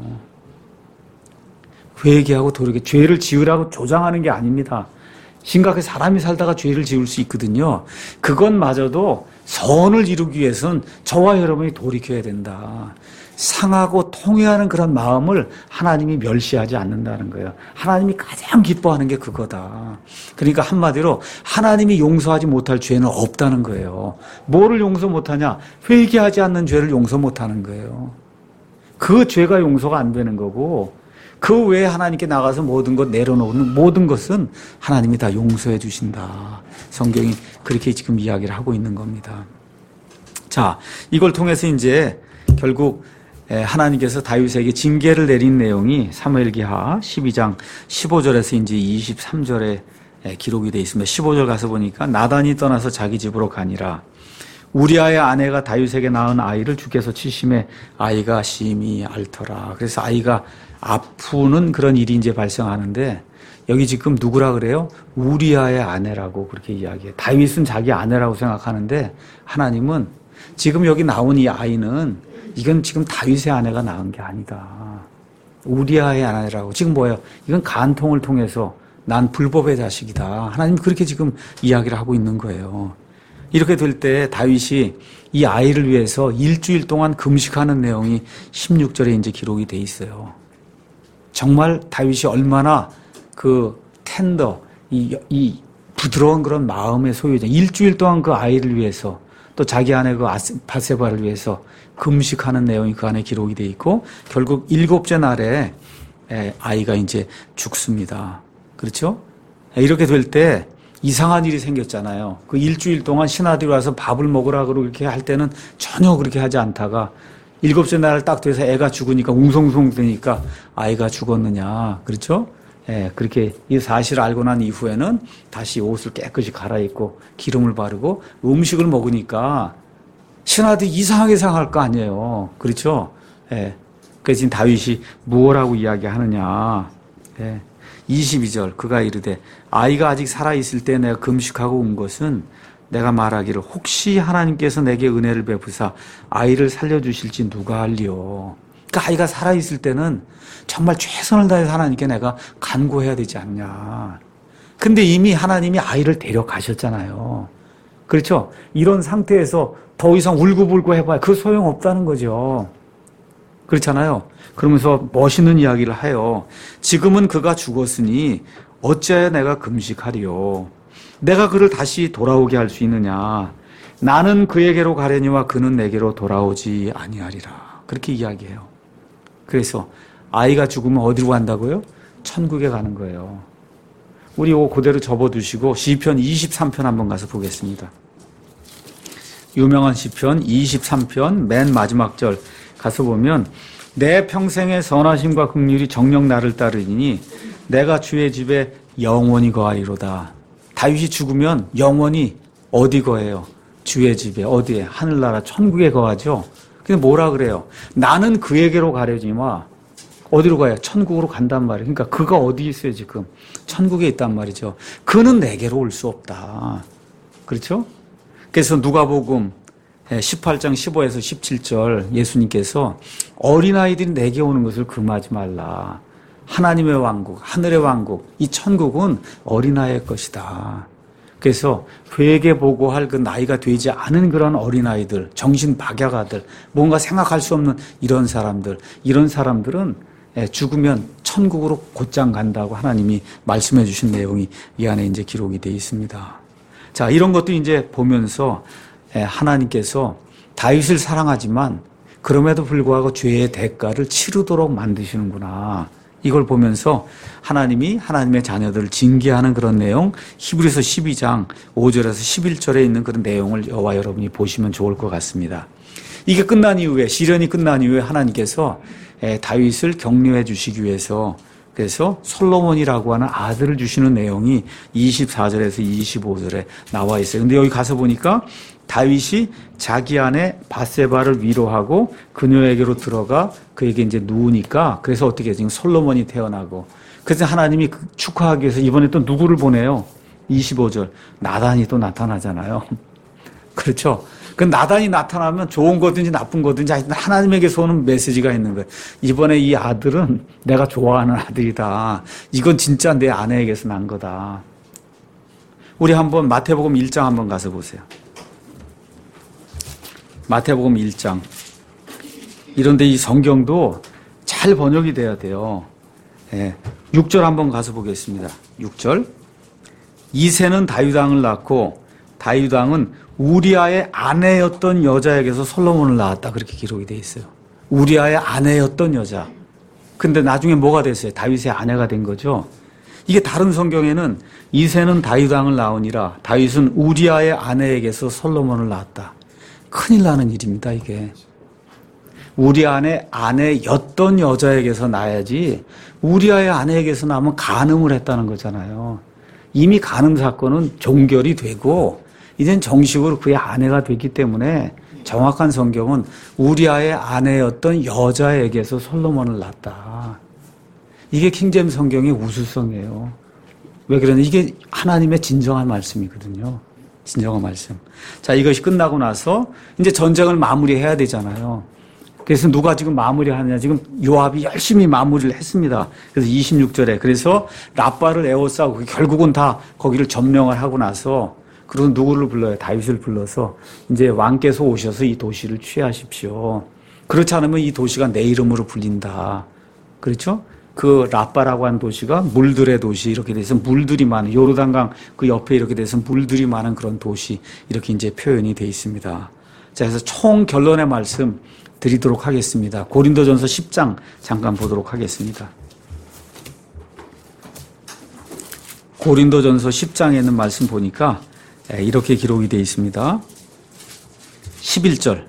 회개하고 돌이켜. 죄를 지으라고 조장하는 게 아닙니다. 심각하게 사람이 살다가 죄를 지을 수 있거든요. 그것마저도 선을 이루기 위해서는 저와 여러분이 돌이켜야 된다. 상하고 통회하는 그런 마음을 하나님이 멸시하지 않는다는 거예요. 하나님이 가장 기뻐하는 게 그거다. 그러니까 한마디로 하나님이 용서하지 못할 죄는 없다는 거예요. 뭐를 용서 못하냐? 회개하지 않는 죄를 용서 못하는 거예요. 그 죄가 용서가 안 되는 거고, 그 외에 하나님께 나가서 모든 것 내려놓는 모든 것은 하나님이 다 용서해 주신다. 성경이 그렇게 지금 이야기를 하고 있는 겁니다. 자, 이걸 통해서 이제 결국 하나님께서 다윗에게 징계를 내린 내용이 사무엘기하 십이 장 십오 절에서 이제 이십삼 절에 기록이 되어 있습니다. 십오 절 가서 보니까 나단이 떠나서 자기 집으로 가니라. 우리아의 아내가 다윗에게 낳은 아이를 주께서 치심에 아이가 심히 앓더라. 그래서 아이가 아프는 그런 일이 이제 발생하는데, 여기 지금 누구라 그래요? 우리아의 아내라고 그렇게 이야기해요. 다윗은 자기 아내라고 생각하는데 하나님은 지금 여기 나온 이 아이는 이건 지금 다윗의 아내가 낳은 게 아니다. 우리아의 아내라고. 지금 뭐예요? 이건 간통을 통해서 난 불법의 자식이다. 하나님 그렇게 지금 이야기를 하고 있는 거예요. 이렇게 될 때 다윗이 이 아이를 위해서 일주일 동안 금식하는 내용이 십육 절에 이제 기록이 돼 있어요. 정말 다윗이 얼마나 그 텐더, 이, 이 부드러운 그런 마음의 소유자. 일주일 동안 그 아이를 위해서, 또 자기 아내 그 바세바를 위해서 금식하는 내용이 그 안에 기록이 돼 있고, 결국 일곱째 날에 아이가 이제 죽습니다. 그렇죠? 이렇게 될 때 이상한 일이 생겼잖아요. 그 일주일 동안 신하들이 와서 밥을 먹으라 그러고 이렇게 할 때는 전혀 그렇게 하지 않다가 일곱째 날 딱 돼서 애가 죽으니까 웅성웅성 되니까 아이가 죽었느냐. 그렇죠? 예, 그렇게 이 사실을 알고 난 이후에는 다시 옷을 깨끗이 갈아입고 기름을 바르고 음식을 먹으니까 신하들이 이상하게 생각할 거 아니에요. 그렇죠? 예. 그래서 지금 다윗이 무엇라고 이야기하느냐. 예. 이십이 절, 그가 이르되 아이가 아직 살아있을 때 내가 금식하고 온 것은 내가 말하기를 혹시 하나님께서 내게 은혜를 베푸사 아이를 살려주실지 누가 알리요. 그러니까 아이가 살아있을 때는 정말 최선을 다해서 하나님께 내가 간구해야 되지 않냐. 근데 이미 하나님이 아이를 데려가셨잖아요. 그렇죠? 이런 상태에서 더 이상 울고불고 해봐야 그 소용없다는 거죠. 그렇잖아요. 그러면서 멋있는 이야기를 해요. 지금은 그가 죽었으니 어찌하여 내가 금식하리요. 내가 그를 다시 돌아오게 할 수 있느냐. 나는 그에게로 가려니와 그는 내게로 돌아오지 아니하리라. 그렇게 이야기해요. 그래서 아이가 죽으면 어디로 간다고요? 천국에 가는 거예요. 우리 이거 그대로 접어두시고 시편 이십삼 편 한번 가서 보겠습니다. 유명한 시편 이십삼 편 맨 마지막 절 가서 보면 내 평생의 선하심과 긍휼이 정녕 나를 따르니 내가 주의 집에 영원히 거하리로다. 다윗이 죽으면 영원히 어디 거해요? 주의 집에. 어디에? 하늘나라 천국에 거하죠. 근데 뭐라 그래요? 나는 그에게로 가려니와 어디로 가요? 천국으로 간단 말이에요. 그러니까 그가 어디 있어요 지금? 천국에 있단 말이죠. 그는 내게로 올 수 없다. 그렇죠? 그래서 누가복음 십팔 장 십오에서 십칠 절 예수님께서 어린아이들이 내게 오는 것을 금하지 말라. 하나님의 왕국, 하늘의 왕국, 이 천국은 어린아이의 것이다. 그래서 회개보고할 그 나이가 되지 않은 그런 어린아이들, 정신박약아들, 뭔가 생각할 수 없는 이런 사람들, 이런 사람들은 죽으면 천국으로 곧장 간다고 하나님이 말씀해 주신 내용이 이 안에 이제 기록이 되어 있습니다. 자, 이런 것도 이제 보면서 하나님께서 다윗을 사랑하지만 그럼에도 불구하고 죄의 대가를 치르도록 만드시는구나. 이걸 보면서 하나님이 하나님의 자녀들을 징계하는 그런 내용, 히브리서 십이 장 오 절에서 십일 절에 있는 그런 내용을 저와 여러분이 보시면 좋을 것 같습니다. 이게 끝난 이후에, 시련이 끝난 이후에 하나님께서 다윗을 격려해 주시기 위해서 그래서 솔로몬이라고 하는 아들을 주시는 내용이 이십사 절에서 이십오 절에 나와 있어요. 근데 여기 가서 보니까 다윗이 자기 아내 바세바를 위로하고 그녀에게로 들어가 그에게 이제 누우니까 그래서 어떻게 지금 솔로몬이 태어나고 그래서 하나님이 축하하기 위해서 이번에 또 누구를 보내요? 이십오 절. 나단이 또 나타나잖아요. 그렇죠? 그 나단이 나타나면 좋은 거든지 나쁜 거든지 하나님에게서 오는 메시지가 있는 거예요. 이번에 이 아들은 내가 좋아하는 아들이다. 이건 진짜 내 아내에게서 난 거다. 우리 한번 마태복음 일 장 한번 가서 보세요. 마태복음 일 장. 이런데 이 성경도 잘 번역이 돼야 돼요. 예. 육 절 한번 가서 보겠습니다. 육 절. 이새는 다윗 왕을 낳고 다윗 왕은 우리아의 아내였던 여자에게서 솔로몬을 낳았다. 그렇게 기록이 돼 있어요. 우리아의 아내였던 여자. 근데 나중에 뭐가 됐어요? 다윗의 아내가 된 거죠. 이게 다른 성경에는 이새는 다윗 왕을 낳으니라. 다윗은 우리아의 아내에게서 솔로몬을 낳았다. 큰일 나는 일입니다, 이게. 우리아의 아내였던 여자에게서 낳아야지 우리아의 아내에게서 낳으면 간음을 했다는 거잖아요. 이미 간음 사건은 종결이 되고 이젠 정식으로 그의 아내가 됐기 때문에 정확한 성경은 우리아의 아내였던 여자에게서 솔로몬을 낳았다. 이게 킹제임스 성경의 우수성이에요. 왜 그러냐? 이게 하나님의 진정한 말씀이거든요. 진정한 말씀. 자, 이것이 끝나고 나서 이제 전쟁을 마무리해야 되잖아요. 그래서 누가 지금 마무리하느냐? 지금 요압이 열심히 마무리를 했습니다. 그래서 이십육 절에 그래서 라빠를 에워싸고 결국은 다 거기를 점령을 하고 나서 그리고 누구를 불러요? 다윗을 불러서 이제 왕께서 오셔서 이 도시를 취하십시오. 그렇지 않으면 이 도시가 내 이름으로 불린다. 그렇죠? 그 라빠라고 한 도시가 물들의 도시 이렇게 돼서 물들이 많은 요르단강 그 옆에 이렇게 돼서 물들이 많은 그런 도시 이렇게 이제 표현이 돼 있습니다. 자, 그래서 총 결론의 말씀 드리도록 하겠습니다. 고린도전서 십 장 잠깐 보도록 하겠습니다. 고린도전서 십 장에 있는 말씀 보니까 이렇게 기록이 되어 있습니다. 십일 절.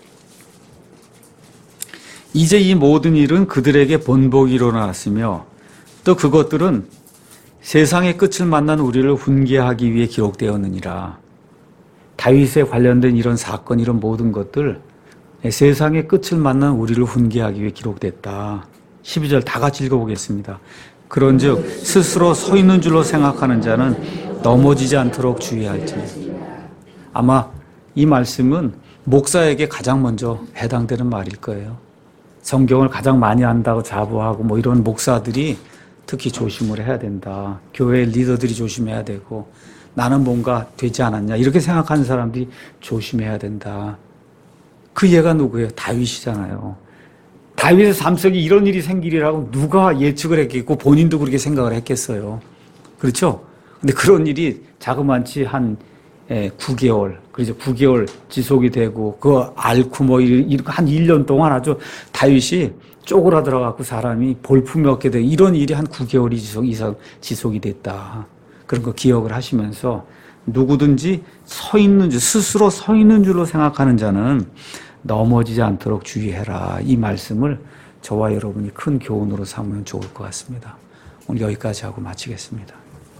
이제 이 모든 일은 그들에게 본보기 일어났으며 또 그것들은 세상의 끝을 만난 우리를 훈계하기 위해 기록되었느니라. 다윗에 관련된 이런 사건, 이런 모든 것들 세상의 끝을 만난 우리를 훈계하기 위해 기록됐다. 십이 절 다 같이 읽어보겠습니다. 그런즉 스스로 서 있는 줄로 생각하는 자는 넘어지지 않도록 주의할지니. 아마 이 말씀은 목사에게 가장 먼저 해당되는 말일 거예요. 성경을 가장 많이 안다고 자부하고 뭐 이런 목사들이 특히 조심을 해야 된다. 교회 리더들이 조심해야 되고 나는 뭔가 되지 않았냐 이렇게 생각하는 사람들이 조심해야 된다. 그 얘가 누구예요? 다윗이잖아요. 다윗의 삶 속에 이런 일이 생기리라고 누가 예측을 했겠고 본인도 그렇게 생각을 했겠어요. 그렇죠? 근데 그런 일이 자그만치 한 구 개월, 그래서 구 개월 지속이 되고 그 앓고 뭐 한 일 년 동안 아주 다윗이 쪼그라들어갖고 사람이 볼품이 없게 되고 이런 일이 한 구 개월이 지속 이상 지속이 됐다. 그런 거 기억을 하시면서 누구든지 서 있는 줄, 스스로 서 있는 줄로 생각하는 자는 넘어지지 않도록 주의해라. 이 말씀을 저와 여러분이 큰 교훈으로 삼으면 좋을 것 같습니다. 오늘 여기까지 하고 마치겠습니다.